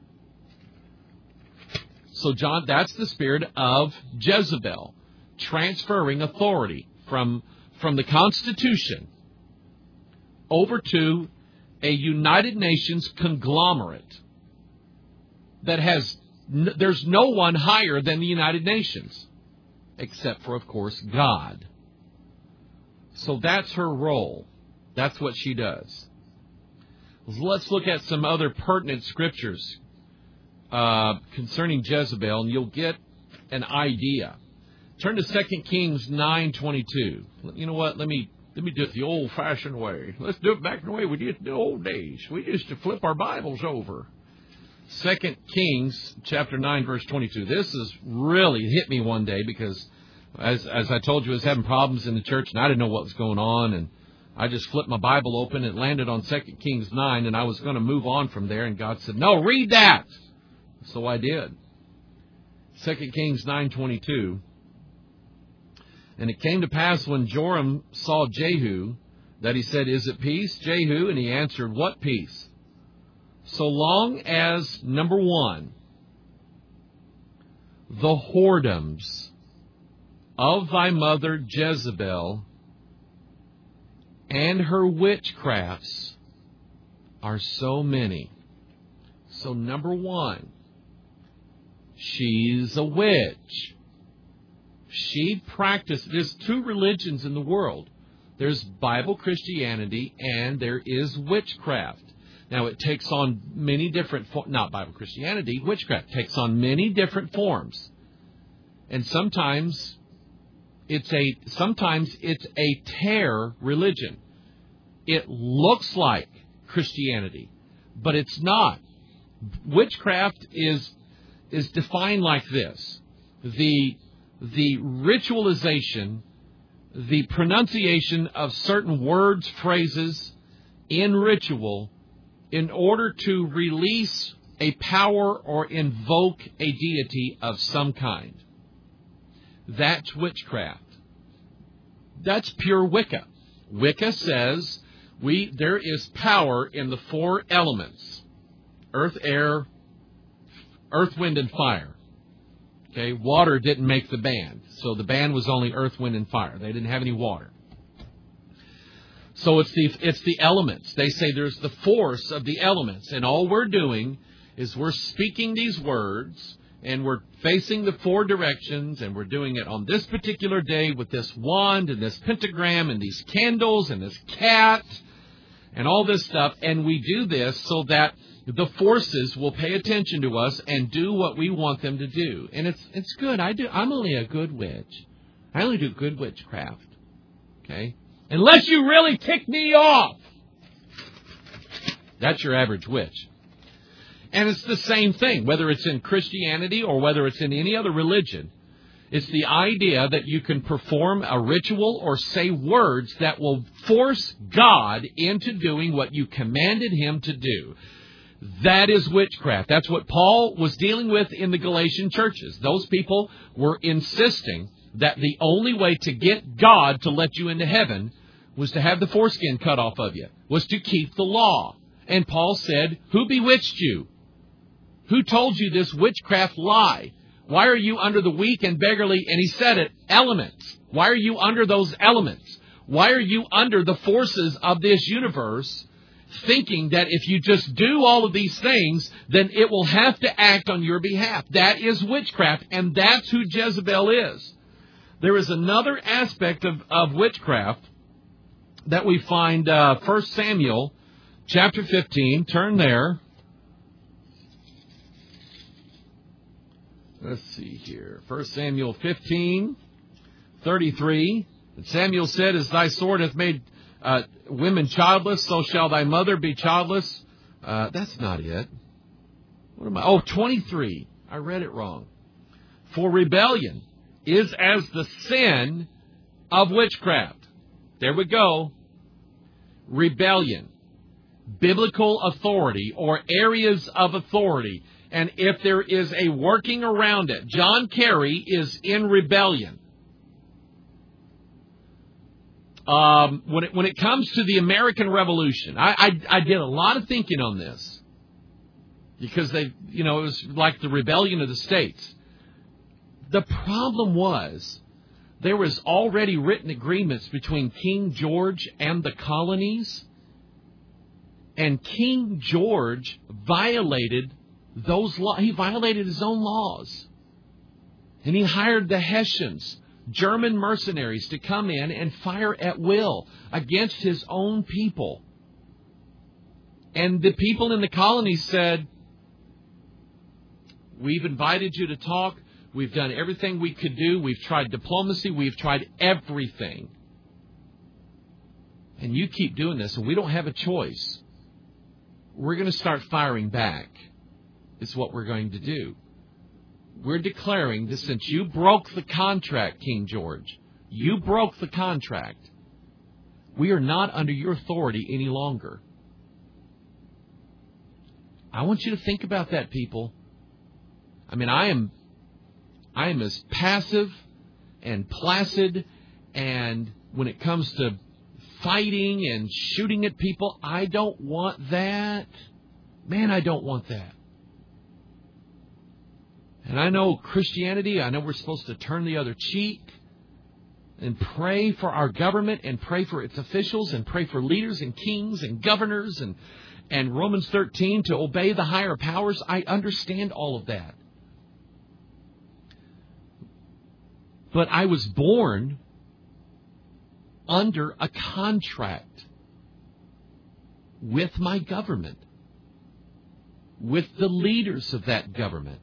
S1: So, John, that's the spirit of Jezebel, transferring authority from the Constitution over to a United Nations conglomerate that there's no one higher than the United Nations, except for, of course, God. So that's her role. That's what she does. Let's look at some other pertinent scriptures concerning Jezebel, and you'll get an idea. Turn to 2 Kings 9:22. You know what? Let me do it the old-fashioned way. Let's do it back the way we did in the old days. We used to flip our Bibles over. 2 Kings chapter 9, verse 22. This has really hit me one day because, as I told you, I was having problems in the church, and I didn't know what was going on, and I just flipped my Bible open. It landed on 2 Kings 9, and I was going to move on from there, and God said, no, read that. So I did. 2 Kings 9:22. And it came to pass when Joram saw Jehu that he said, is it peace, Jehu? And he answered, what peace? So long as, number one, the whoredoms of thy mother Jezebel and her witchcrafts are so many. So number one, she's a witch. She practiced, there's two religions in the world. There's Bible Christianity and there is witchcraft. Now it takes on many different, not Bible Christianity, witchcraft takes on many different forms. And sometimes it's a terror religion. It looks like Christianity, but it's not. Witchcraft is defined like this. The ritualization, the pronunciation of certain words, phrases in ritual in order to release a power or invoke a deity of some kind. That's witchcraft. That's pure Wicca. Wicca says There is power in the four elements: earth, wind, and fire. Okay, water didn't make the band, so the band was only earth, wind, and fire. They didn't have any water. So it's the elements. They say there's the force of the elements, and all we're doing is we're speaking these words, and we're facing the four directions, and we're doing it on this particular day with this wand and this pentagram and these candles and this cat and all this stuff, and we do this so that the forces will pay attention to us and do what we want them to do. And it's good. I'm only a good witch. I only do good witchcraft. Okay? Unless you really tick me off. That's your average witch. And it's the same thing, whether it's in Christianity or whether it's in any other religion. It's the idea that you can perform a ritual or say words that will force God into doing what you commanded him to do. That is witchcraft. That's what Paul was dealing with in the Galatian churches. Those people were insisting that the only way to get God to let you into heaven was to have the foreskin cut off of you, was to keep the law. And Paul said, who bewitched you? Who told you this witchcraft lie? Why are you under the weak and beggarly, and he said it, elements? Why are you under those elements? Why are you under the forces of this universe, thinking that if you just do all of these things, then it will have to act on your behalf? That is witchcraft, and that's who Jezebel is. There is another aspect of witchcraft that we find 1 Samuel chapter 15. Turn there. Let's see here. 1 Samuel 15:33. And Samuel said, as thy sword hath made women childless, so shall thy mother be childless. That's not it. What am I? Oh, 23. I read it wrong. For rebellion is as the sin of witchcraft. There we go. Rebellion. Biblical authority or areas of authority. And if there is a working around it, John Kerry is in rebellion. When it comes to the American Revolution, I did a lot of thinking on this because it was like the rebellion of the states. The problem was there was already written agreements between King George and the colonies, and King George violated those laws. He violated his own laws, and he hired the Hessians, German mercenaries, to come in and fire at will against his own people. And the people in the colonies said, we've invited you to talk. We've done everything we could do. We've tried diplomacy. We've tried everything. And you keep doing this, and we don't have a choice. We're going to start firing back. Is what we're going to do. We're declaring that since you broke the contract, King George, you broke the contract, we are not under your authority any longer. I want you to think about that, people. I mean, I am as passive and placid, and when it comes to fighting and shooting at people, I don't want that. Man, I don't want that. And I know Christianity, I know we're supposed to turn the other cheek and pray for our government and pray for its officials and pray for leaders and kings and governors and Romans 13 to obey the higher powers. I understand all of that. But I was born under a contract with my government, with the leaders of that government.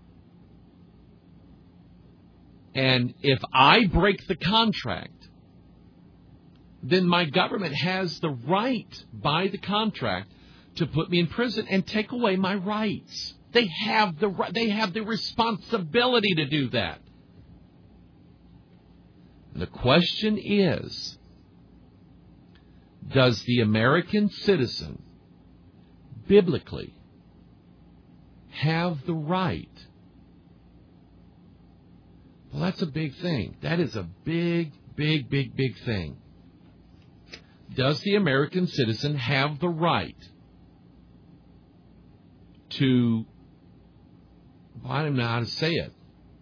S1: And if I break the contract, then my government has the right by the contract to put me in prison and take away my rights. They have the responsibility to do that. The question is, does the American citizen biblically have the right? Well, that's a big thing. That is a big, big, big, big thing. Does the American citizen have the right to, I don't know how to say it,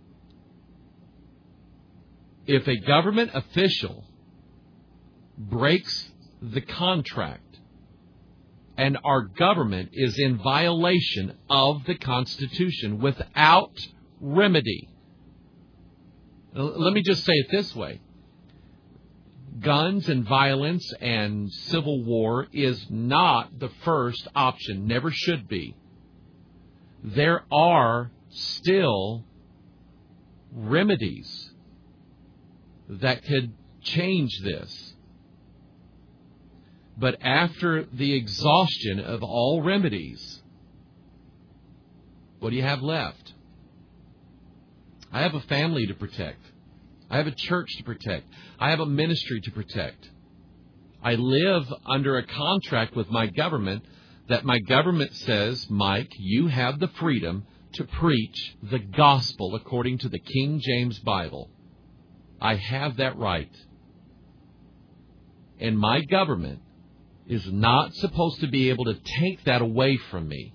S1: if a government official breaks the contract and our government is in violation of the Constitution without remedy? Let me just say it this way. Guns and violence and civil war is not the first option, never should be. There are still remedies that could change this. But after the exhaustion of all remedies, what do you have left? I have a family to protect. I have a church to protect. I have a ministry to protect. I live under a contract with my government that my government says, Mike, you have the freedom to preach the gospel according to the King James Bible. I have that right. And my government is not supposed to be able to take that away from me.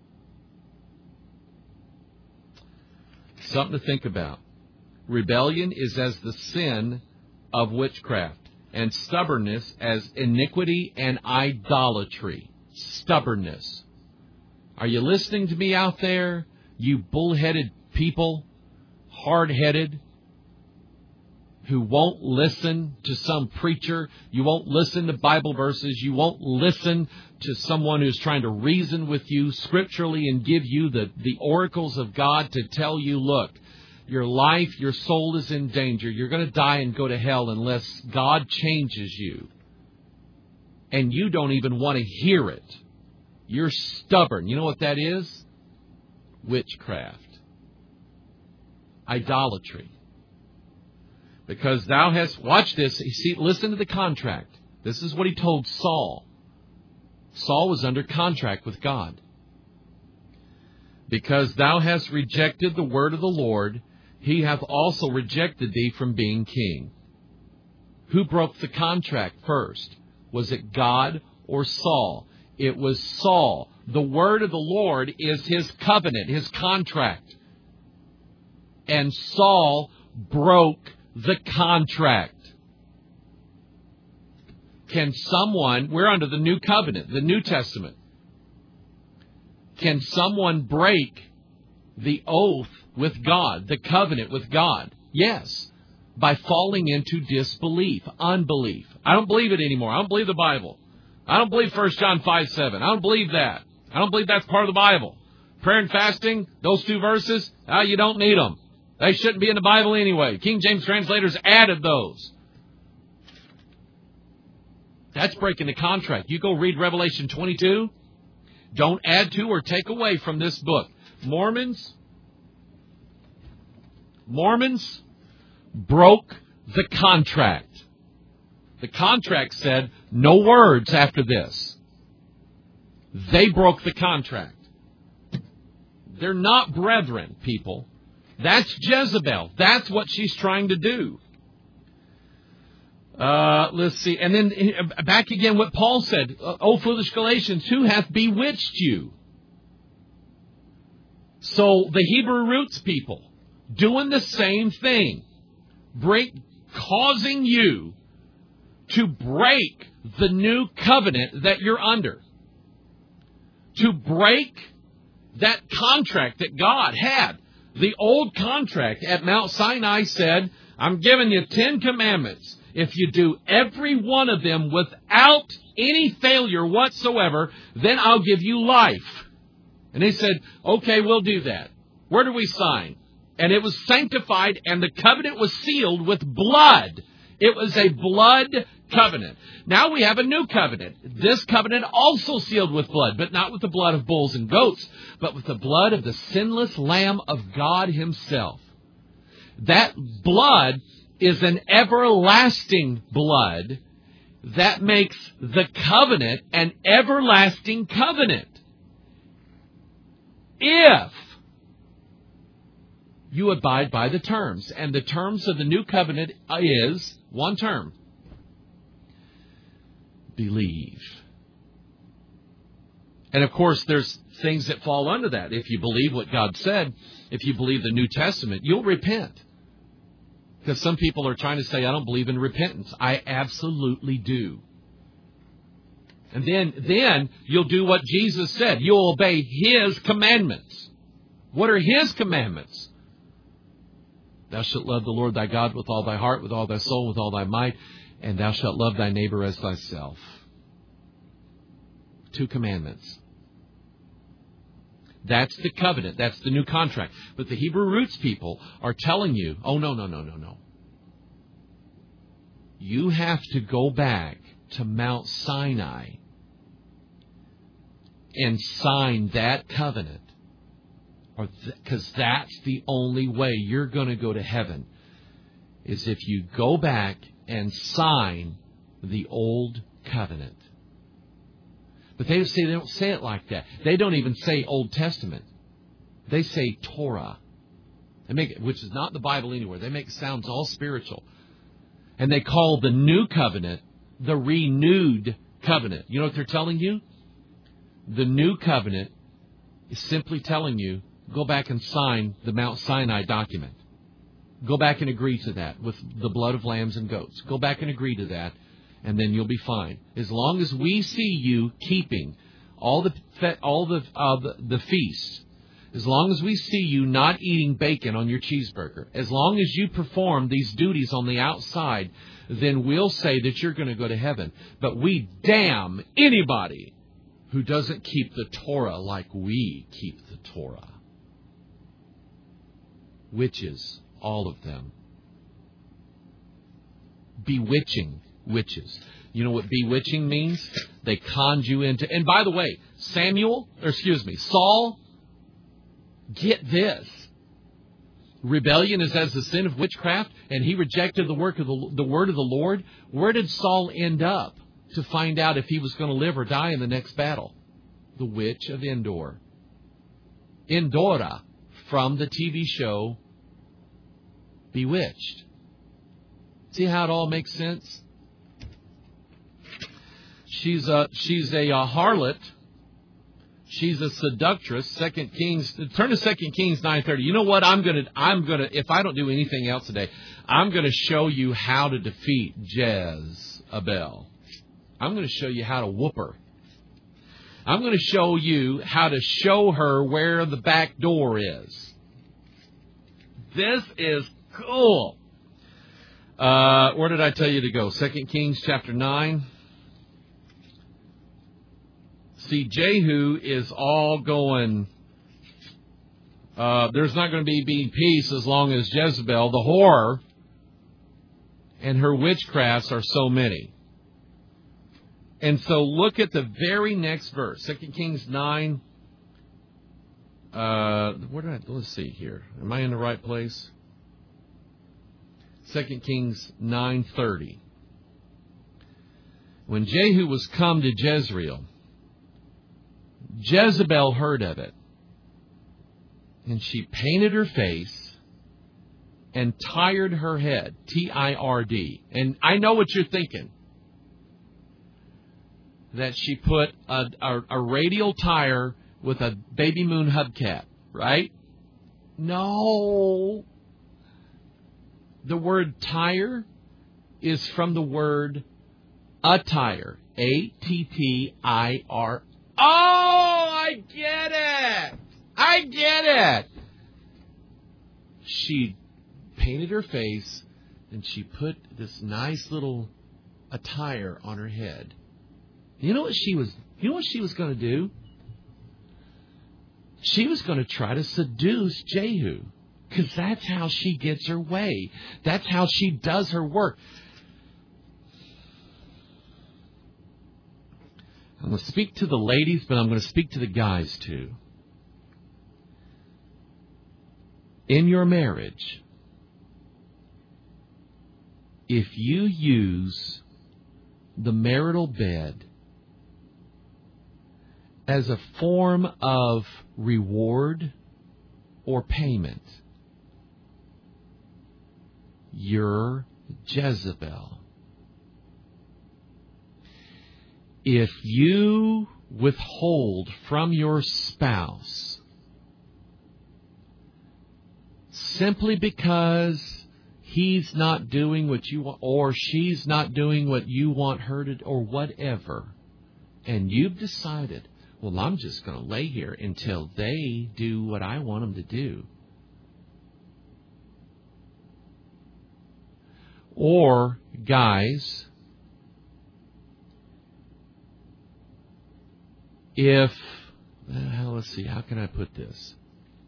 S1: Something to think about. Rebellion is as the sin of witchcraft, and stubbornness as iniquity and idolatry. Stubbornness. Are you listening to me out there, you bullheaded people, hard-headed, who won't listen to some preacher? You won't listen to Bible verses. You won't listen to someone who's trying to reason with you scripturally and give you the oracles of God to tell you, look, your life, your soul is in danger. You're going to die and go to hell unless God changes you. And you don't even want to hear it. You're stubborn. You know what that is? Witchcraft. Idolatry. Because thou hast, watch this, see, listen to the contract. This is what he told Saul. Saul was under contract with God. Because thou hast rejected the word of the Lord, he hath also rejected thee from being king. Who broke the contract first? Was it God or Saul? It was Saul. The word of the Lord is his covenant, his contract. And Saul broke the contract. Can someone, we're under the new covenant, the New Testament. Can someone break the oath with God, the covenant with God? Yes. By falling into disbelief, unbelief. I don't believe it anymore. I don't believe the Bible. I don't believe 1 John 5:7. I don't believe that. I don't believe that's part of the Bible. Prayer and fasting, those two verses, you don't need them. They shouldn't be in the Bible anyway. King James translators added those. That's breaking the contract. You go read Revelation 22. Don't add to or take away from this book. Mormons broke the contract. The contract said no words after this. They broke the contract. They're not brethren, people. That's Jezebel. That's what she's trying to do. Let's see. And then back again what Paul said. O foolish Galatians, who hath bewitched you? So the Hebrew roots people doing the same thing. Causing you to break the new covenant that you're under. To break that contract that God had. The old contract at Mount Sinai said, I'm giving you 10 commandments. If you do every one of them without any failure whatsoever, then I'll give you life. And they said, okay, we'll do that. Where do we sign? And it was sanctified, and the covenant was sealed with blood. It was a blood covenant. Now we have a new covenant. This covenant also sealed with blood, but not with the blood of bulls and goats, but with the blood of the sinless Lamb of God himself. That blood is an everlasting blood that makes the covenant an everlasting covenant. If you abide by the terms. And the terms of the new covenant is one term. believe. And of course, there's things that fall under that. If you believe what God said, if you believe the New Testament, you'll repent. Because some people are trying to say, I don't believe in repentance. I absolutely do. And then you'll do what Jesus said. You'll obey His commandments. What are His commandments? Thou shalt love the Lord thy God with all thy heart, with all thy soul, with all thy might, and thou shalt love thy neighbor as thyself. 2 commandments. That's the covenant. That's the new contract. But the Hebrew roots people are telling you, oh, no. You have to go back to Mount Sinai and sign that covenant. Because that's the only way you're going to go to heaven, is if you go back and sign the old covenant. But they don't say it like that. They don't even say Old Testament. They say Torah. Which is not in the Bible anywhere. They make it sound all spiritual. And they call the new covenant the renewed covenant. You know what they're telling you? The new covenant is simply telling you, go back and sign the Mount Sinai document. Go back and agree to that with the blood of lambs and goats. Go back and agree to that, and then you'll be fine. As long as we see you keeping all the feasts, as long as we see you not eating bacon on your cheeseburger, as long as you perform these duties on the outside, then we'll say that you're going to go to heaven. But we damn anybody who doesn't keep the Torah like we keep the Torah. Witches, all of them. Bewitching witches. You know what bewitching means? They conjure you into... And by the way, Saul, get this. Rebellion is as the sin of witchcraft, and he rejected the word of the Lord. Where did Saul end up to find out if he was going to live or die in the next battle? The witch of Endor. Endora, from the TV show Bewitched. See how it all makes sense? She's a harlot. She's a seductress. 2 Kings. Turn to 2 Kings 9:30. You know what? I'm gonna. If I don't do anything else today, I'm gonna show you how to defeat Jezebel. I'm gonna show you how to whoop her. I'm gonna show you how to show her where the back door is. This is cool. Where did I tell you to go? 2 Kings chapter 9. See, Jehu is all going, there's not going to be peace as long as Jezebel, the whore, and her witchcrafts are so many. And so look at the very next verse, 2 Kings 9. Let's see here. Am I in the right place? 2 Kings 9:30. When Jehu was come to Jezreel, Jezebel heard of it, and she painted her face and tired her head, T-I-R-D. And I know what you're thinking, that she put a radial tire with a baby moon hubcap, right? No. The word tire is from the word attire, A-T-T-I-R. Oh, I get it. I get it. She painted her face and she put this nice little attire on her head. You know what she was going to do? She was going to try to seduce Jehu, because that's how she gets her way. That's how she does her work. I'm going to speak to the ladies, but I'm going to speak to the guys too. In your marriage, if you use the marital bed as a form of reward or payment, you're Jezebel. If you withhold from your spouse simply because he's not doing what you want, or she's not doing what you want her to, or whatever, and you've decided, well, I'm just going to lay here until they do what I want them to do. Or, guys, let's see, how can I put this?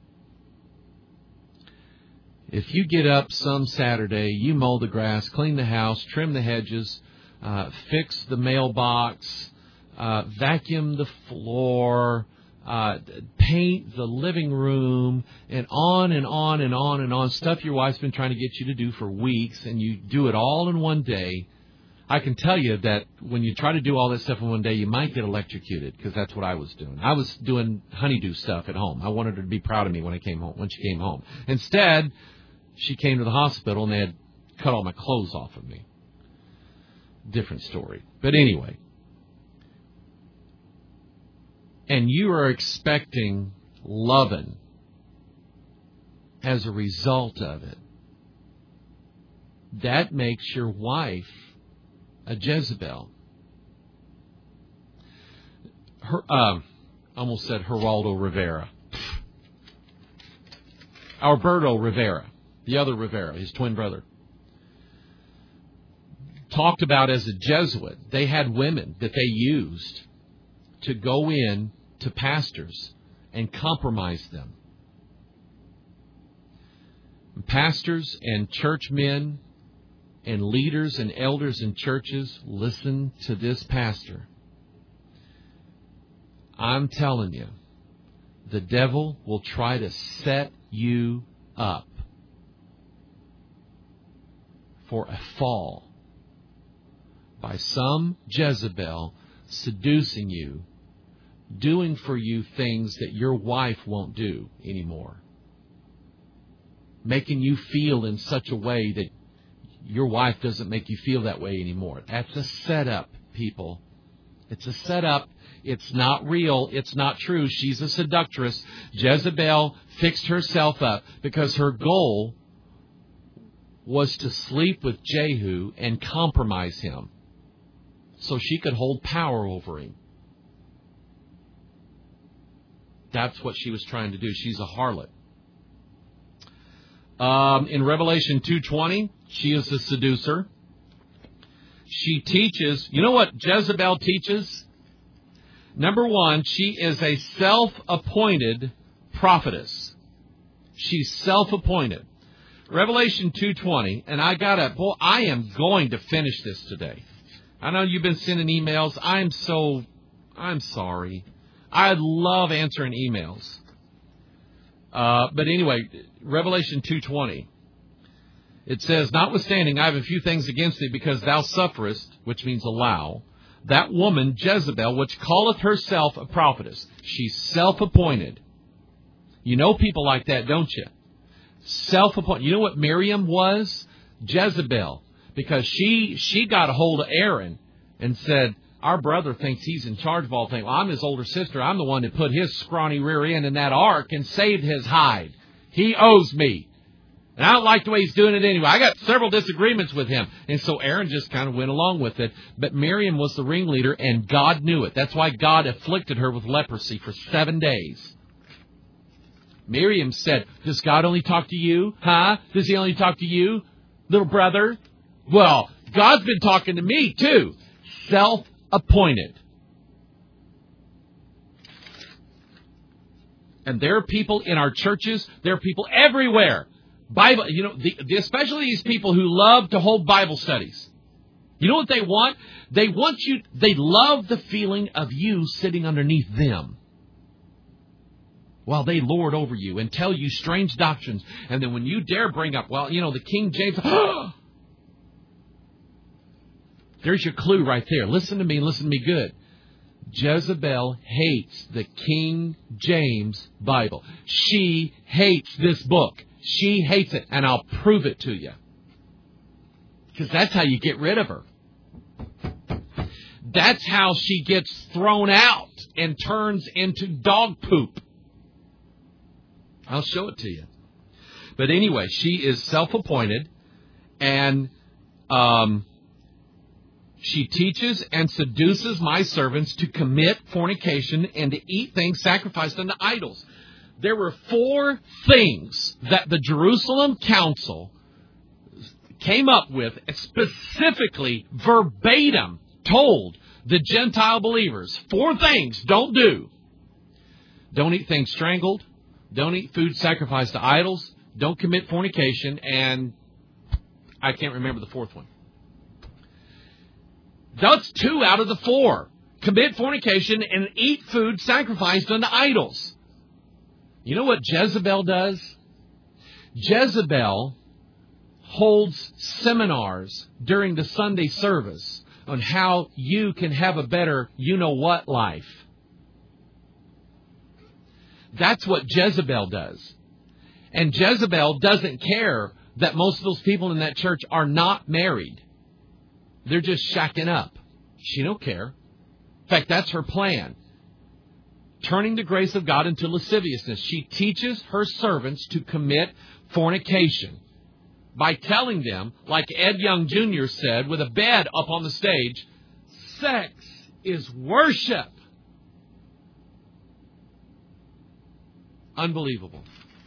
S1: If you get up some Saturday, you mow the grass, clean the house, trim the hedges, fix the mailbox, vacuum the floor, paint the living room, and on and on and on and on, stuff your wife's been trying to get you to do for weeks, and you do it all in one day, I can tell you that when you try to do all that stuff in one day, you might get electrocuted, because that's what I was doing. I was doing honeydew stuff at home. I wanted her to be proud of me when she came home. Instead, she came to the hospital, and they had cut all my clothes off of me. Different story. But anyway. And you are expecting loving as a result of it. That makes your wife a Jezebel. Almost said Geraldo Rivera. Alberto Rivera, the other Rivera, his twin brother, talked about as a Jesuit, they had women that they used to go in to pastors and compromise them. Pastors and churchmen and leaders and elders in churches, listen to this pastor. I'm telling you, the devil will try to set you up for a fall by some Jezebel seducing you, doing for you things that your wife won't do anymore, making you feel in such a way that your wife doesn't make you feel that way anymore. That's a setup, people. It's a setup. It's not real. It's not true. She's a seductress. Jezebel fixed herself up because her goal was to sleep with Jehu and compromise him so she could hold power over him. That's what she was trying to do. She's a harlot. In Revelation 2:20, she is a seducer. She teaches, you know what Jezebel teaches? Number one, she is a self-appointed prophetess. She's self-appointed. Revelation 2:20, and I am going to finish this today. I know you've been sending emails. I'm sorry. I love answering emails. But anyway, Revelation 2:20. It says, notwithstanding, I have a few things against thee, because thou sufferest, which means allow, that woman Jezebel, which calleth herself a prophetess. She's self-appointed. You know people like that, don't you? Self-appointed. You know what Miriam was? Jezebel. Because she got a hold of Aaron and said, our brother thinks he's in charge of all things. Well, I'm his older sister. I'm the one that put his scrawny rear end in that ark and saved his hide. He owes me. And I don't like the way he's doing it anyway. I got several disagreements with him. And so Aaron just kind of went along with it. But Miriam was the ringleader, and God knew it. That's why God afflicted her with leprosy for 7 days. Miriam said, does God only talk to you? Huh? Does he only talk to you, little brother? Well, God's been talking to me too. Self-appointed. And there are people in our churches, there are people everywhere. Bible, especially these people who love to hold Bible studies. You know what they want? They love the feeling of you sitting underneath them while they lord over you and tell you strange doctrines. And then when you dare bring up, the King James, there's your clue right there. Listen to me good. Jezebel hates the King James Bible. She hates this book. She hates it, and I'll prove it to you. Because that's how you get rid of her. That's how she gets thrown out and turns into dog poop. I'll show it to you. But anyway, she is self-appointed, and she teaches and seduces my servants to commit fornication and to eat things sacrificed unto idols. There were 4 things that the Jerusalem Council came up with, specifically verbatim told the Gentile believers. 4 things don't do. Don't eat things strangled. Don't eat food sacrificed to idols. Don't commit fornication. And I can't remember the 4th one. That's 2 out of the 4. Commit fornication and eat food sacrificed unto idols. You know what Jezebel does? Jezebel holds seminars during the Sunday service on how you can have a better you-know-what life. That's what Jezebel does. And Jezebel doesn't care that most of those people in that church are not married. They're just shacking up. She don't care. In fact, that's her plan. Turning the grace of God into lasciviousness. She teaches her servants to commit fornication by telling them, like Ed Young Jr. said, with a bed up on the stage, sex is worship. Unbelievable.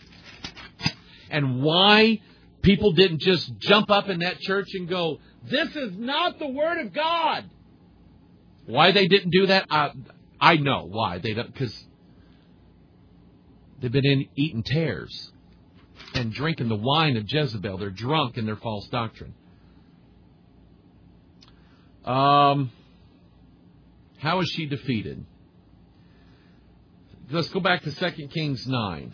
S1: And why people didn't just jump up in that church and go, this is not the Word of God. Why they didn't do that, I know why. They don't, because they've been eating tares and drinking the wine of Jezebel. They're drunk in their false doctrine. How is she defeated? Let's go back to 2 Kings 9.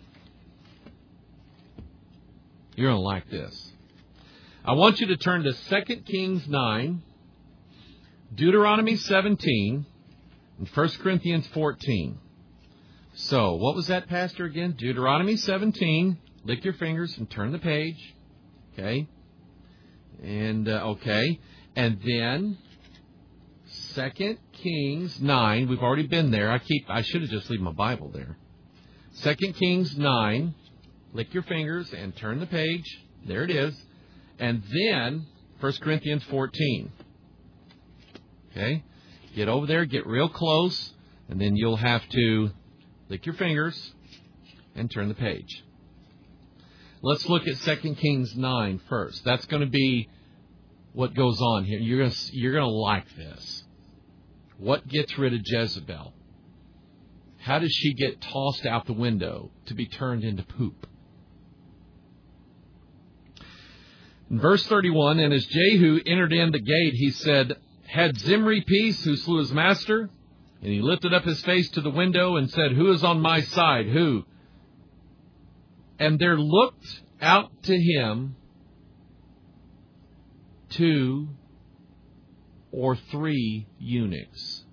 S1: You're going to like this. I want you to turn to 2 Kings 9, Deuteronomy 17, and 1 Corinthians 14. So, what was that, Pastor, again? Deuteronomy 17. Lick your fingers and turn the page. Okay. And, okay. And then 2 Kings 9. We've already been there. I should have just left my Bible there. 2 Kings 9. Lick your fingers and turn the page. There it is. And then 1 Corinthians 14. Okay? Get over there, get real close, and then you'll have to lick your fingers and turn the page. Let's look at 2 Kings 9 first. That's going to be what goes on here. You're going to like this. What gets rid of Jezebel? How does she get tossed out the window to be turned into poop? In verse 31, and as Jehu entered in the gate, he said, had Zimri peace who slew his master? And he lifted up his face to the window and said, who is on my side? Who? And there looked out to him 2 or 3 eunuchs.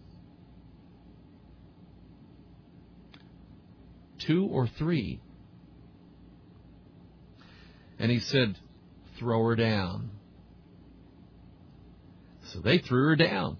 S1: 2 or 3. And he said, throw her down. So they threw her down.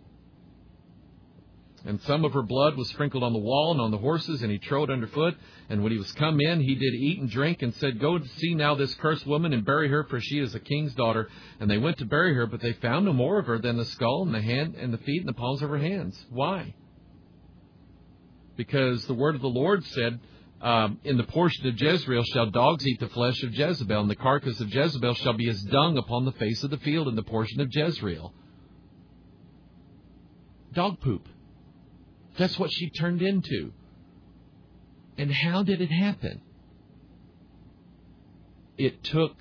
S1: And some of her blood was sprinkled on the wall and on the horses, and he trode underfoot. And when he was come in, he did eat and drink, and said, go to see now this cursed woman, and bury her, for she is a king's daughter. And they went to bury her, but they found no more of her than the skull and the hand and the feet and the palms of her hands. Why? Because the word of the Lord said, in the portion of Jezreel shall dogs eat the flesh of Jezebel, and the carcass of Jezebel shall be as dung upon the face of the field in the portion of Jezreel. Dog poop. That's what she turned into. And how did it happen? It took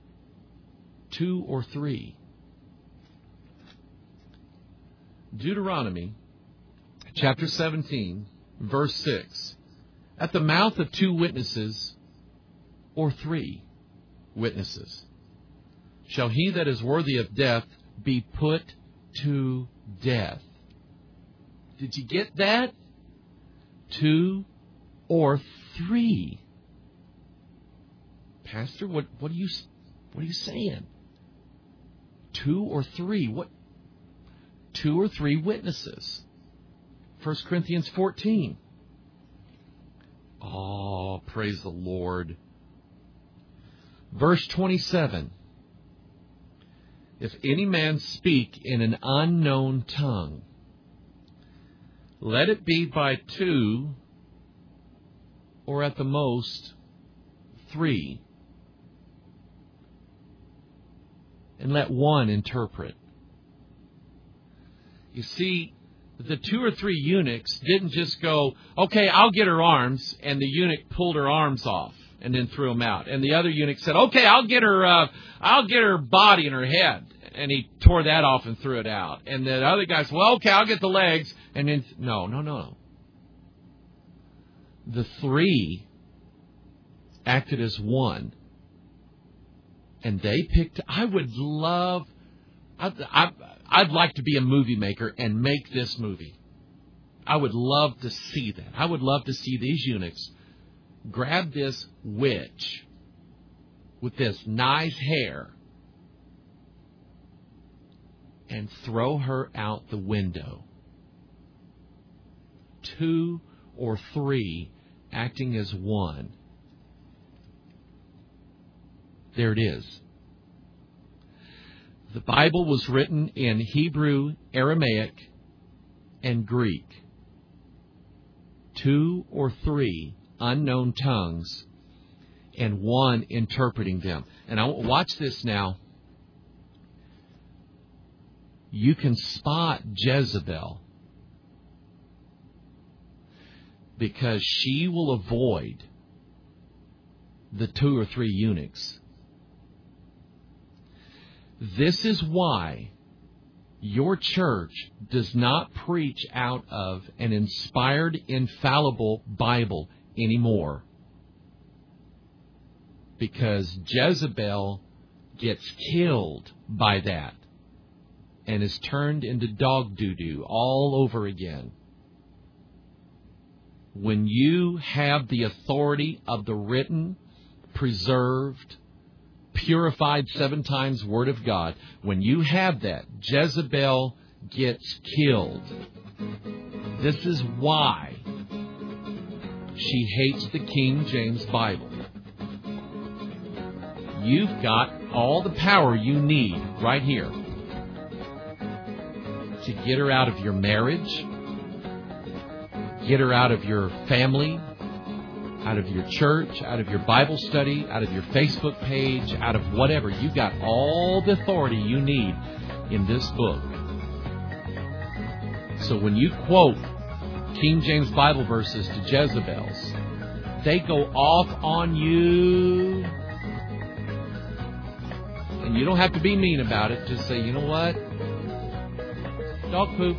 S1: 2 or 3. Deuteronomy chapter 17, verse 6. At the mouth of 2 witnesses or 3 witnesses shall he that is worthy of death be put to death. Did you get that? 2 or 3. Pastor, what are you saying? 2 or 3. What? 2 or 3 witnesses. 1 Corinthians 14. Oh, praise the Lord. Verse 27. If any man speak in an unknown tongue, let it be by 2 or at the most 3. And let one interpret. You see, the 2 or 3 eunuchs didn't just go, okay, I'll get her arms, and the eunuch pulled her arms off and then threw them out. And the other eunuch said, okay, I'll get her body and her head, and he tore that off and threw it out. And the other guy said, well, okay, I'll get the legs, and then no. The 3 acted as one, and they picked. I'd like to be a movie maker and make this movie. I would love to see that. I would love to see these eunuchs grab this witch with this nice hair and throw her out the window. 2 or 3 acting as one. There it is. The Bible was written in Hebrew, Aramaic, and Greek. 2 or 3 unknown tongues, and one interpreting them. And watch this now. You can spot Jezebel because she will avoid the 2 or 3 eunuchs. This is why your church does not preach out of an inspired, infallible Bible anymore. Because Jezebel gets killed by that and is turned into dog doo-doo all over again. When you have the authority of the written, preserved, purified 7 times Word of God, when you have that, Jezebel gets killed. This is why she hates the King James Bible. You've got all the power you need right here to get her out of your marriage, get her out of your family, out of your church, out of your Bible study, out of your Facebook page, out of whatever. You've got all the authority you need in this book. So when you quote King James Bible verses to Jezebels, they go off on you. And you don't have to be mean about it. Just say, you know what? Dog poop.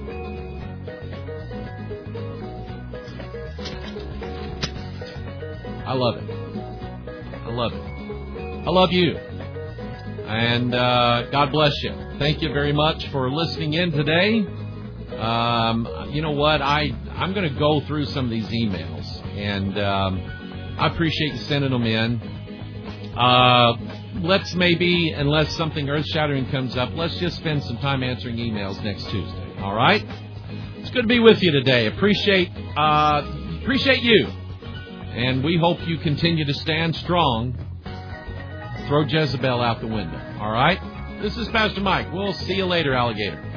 S1: I love it. I love it. I love you. And God bless you. Thank you very much for listening in today. You know what? I'm going to go through some of these emails. And I appreciate you sending them in. Let's maybe, unless something earth-shattering comes up, let's just spend some time answering emails next Tuesday. All right? It's good to be with you today. Appreciate you. And we hope you continue to stand strong. Throw Jezebel out the window. All right? This is Pastor Mike. We'll see you later, alligator.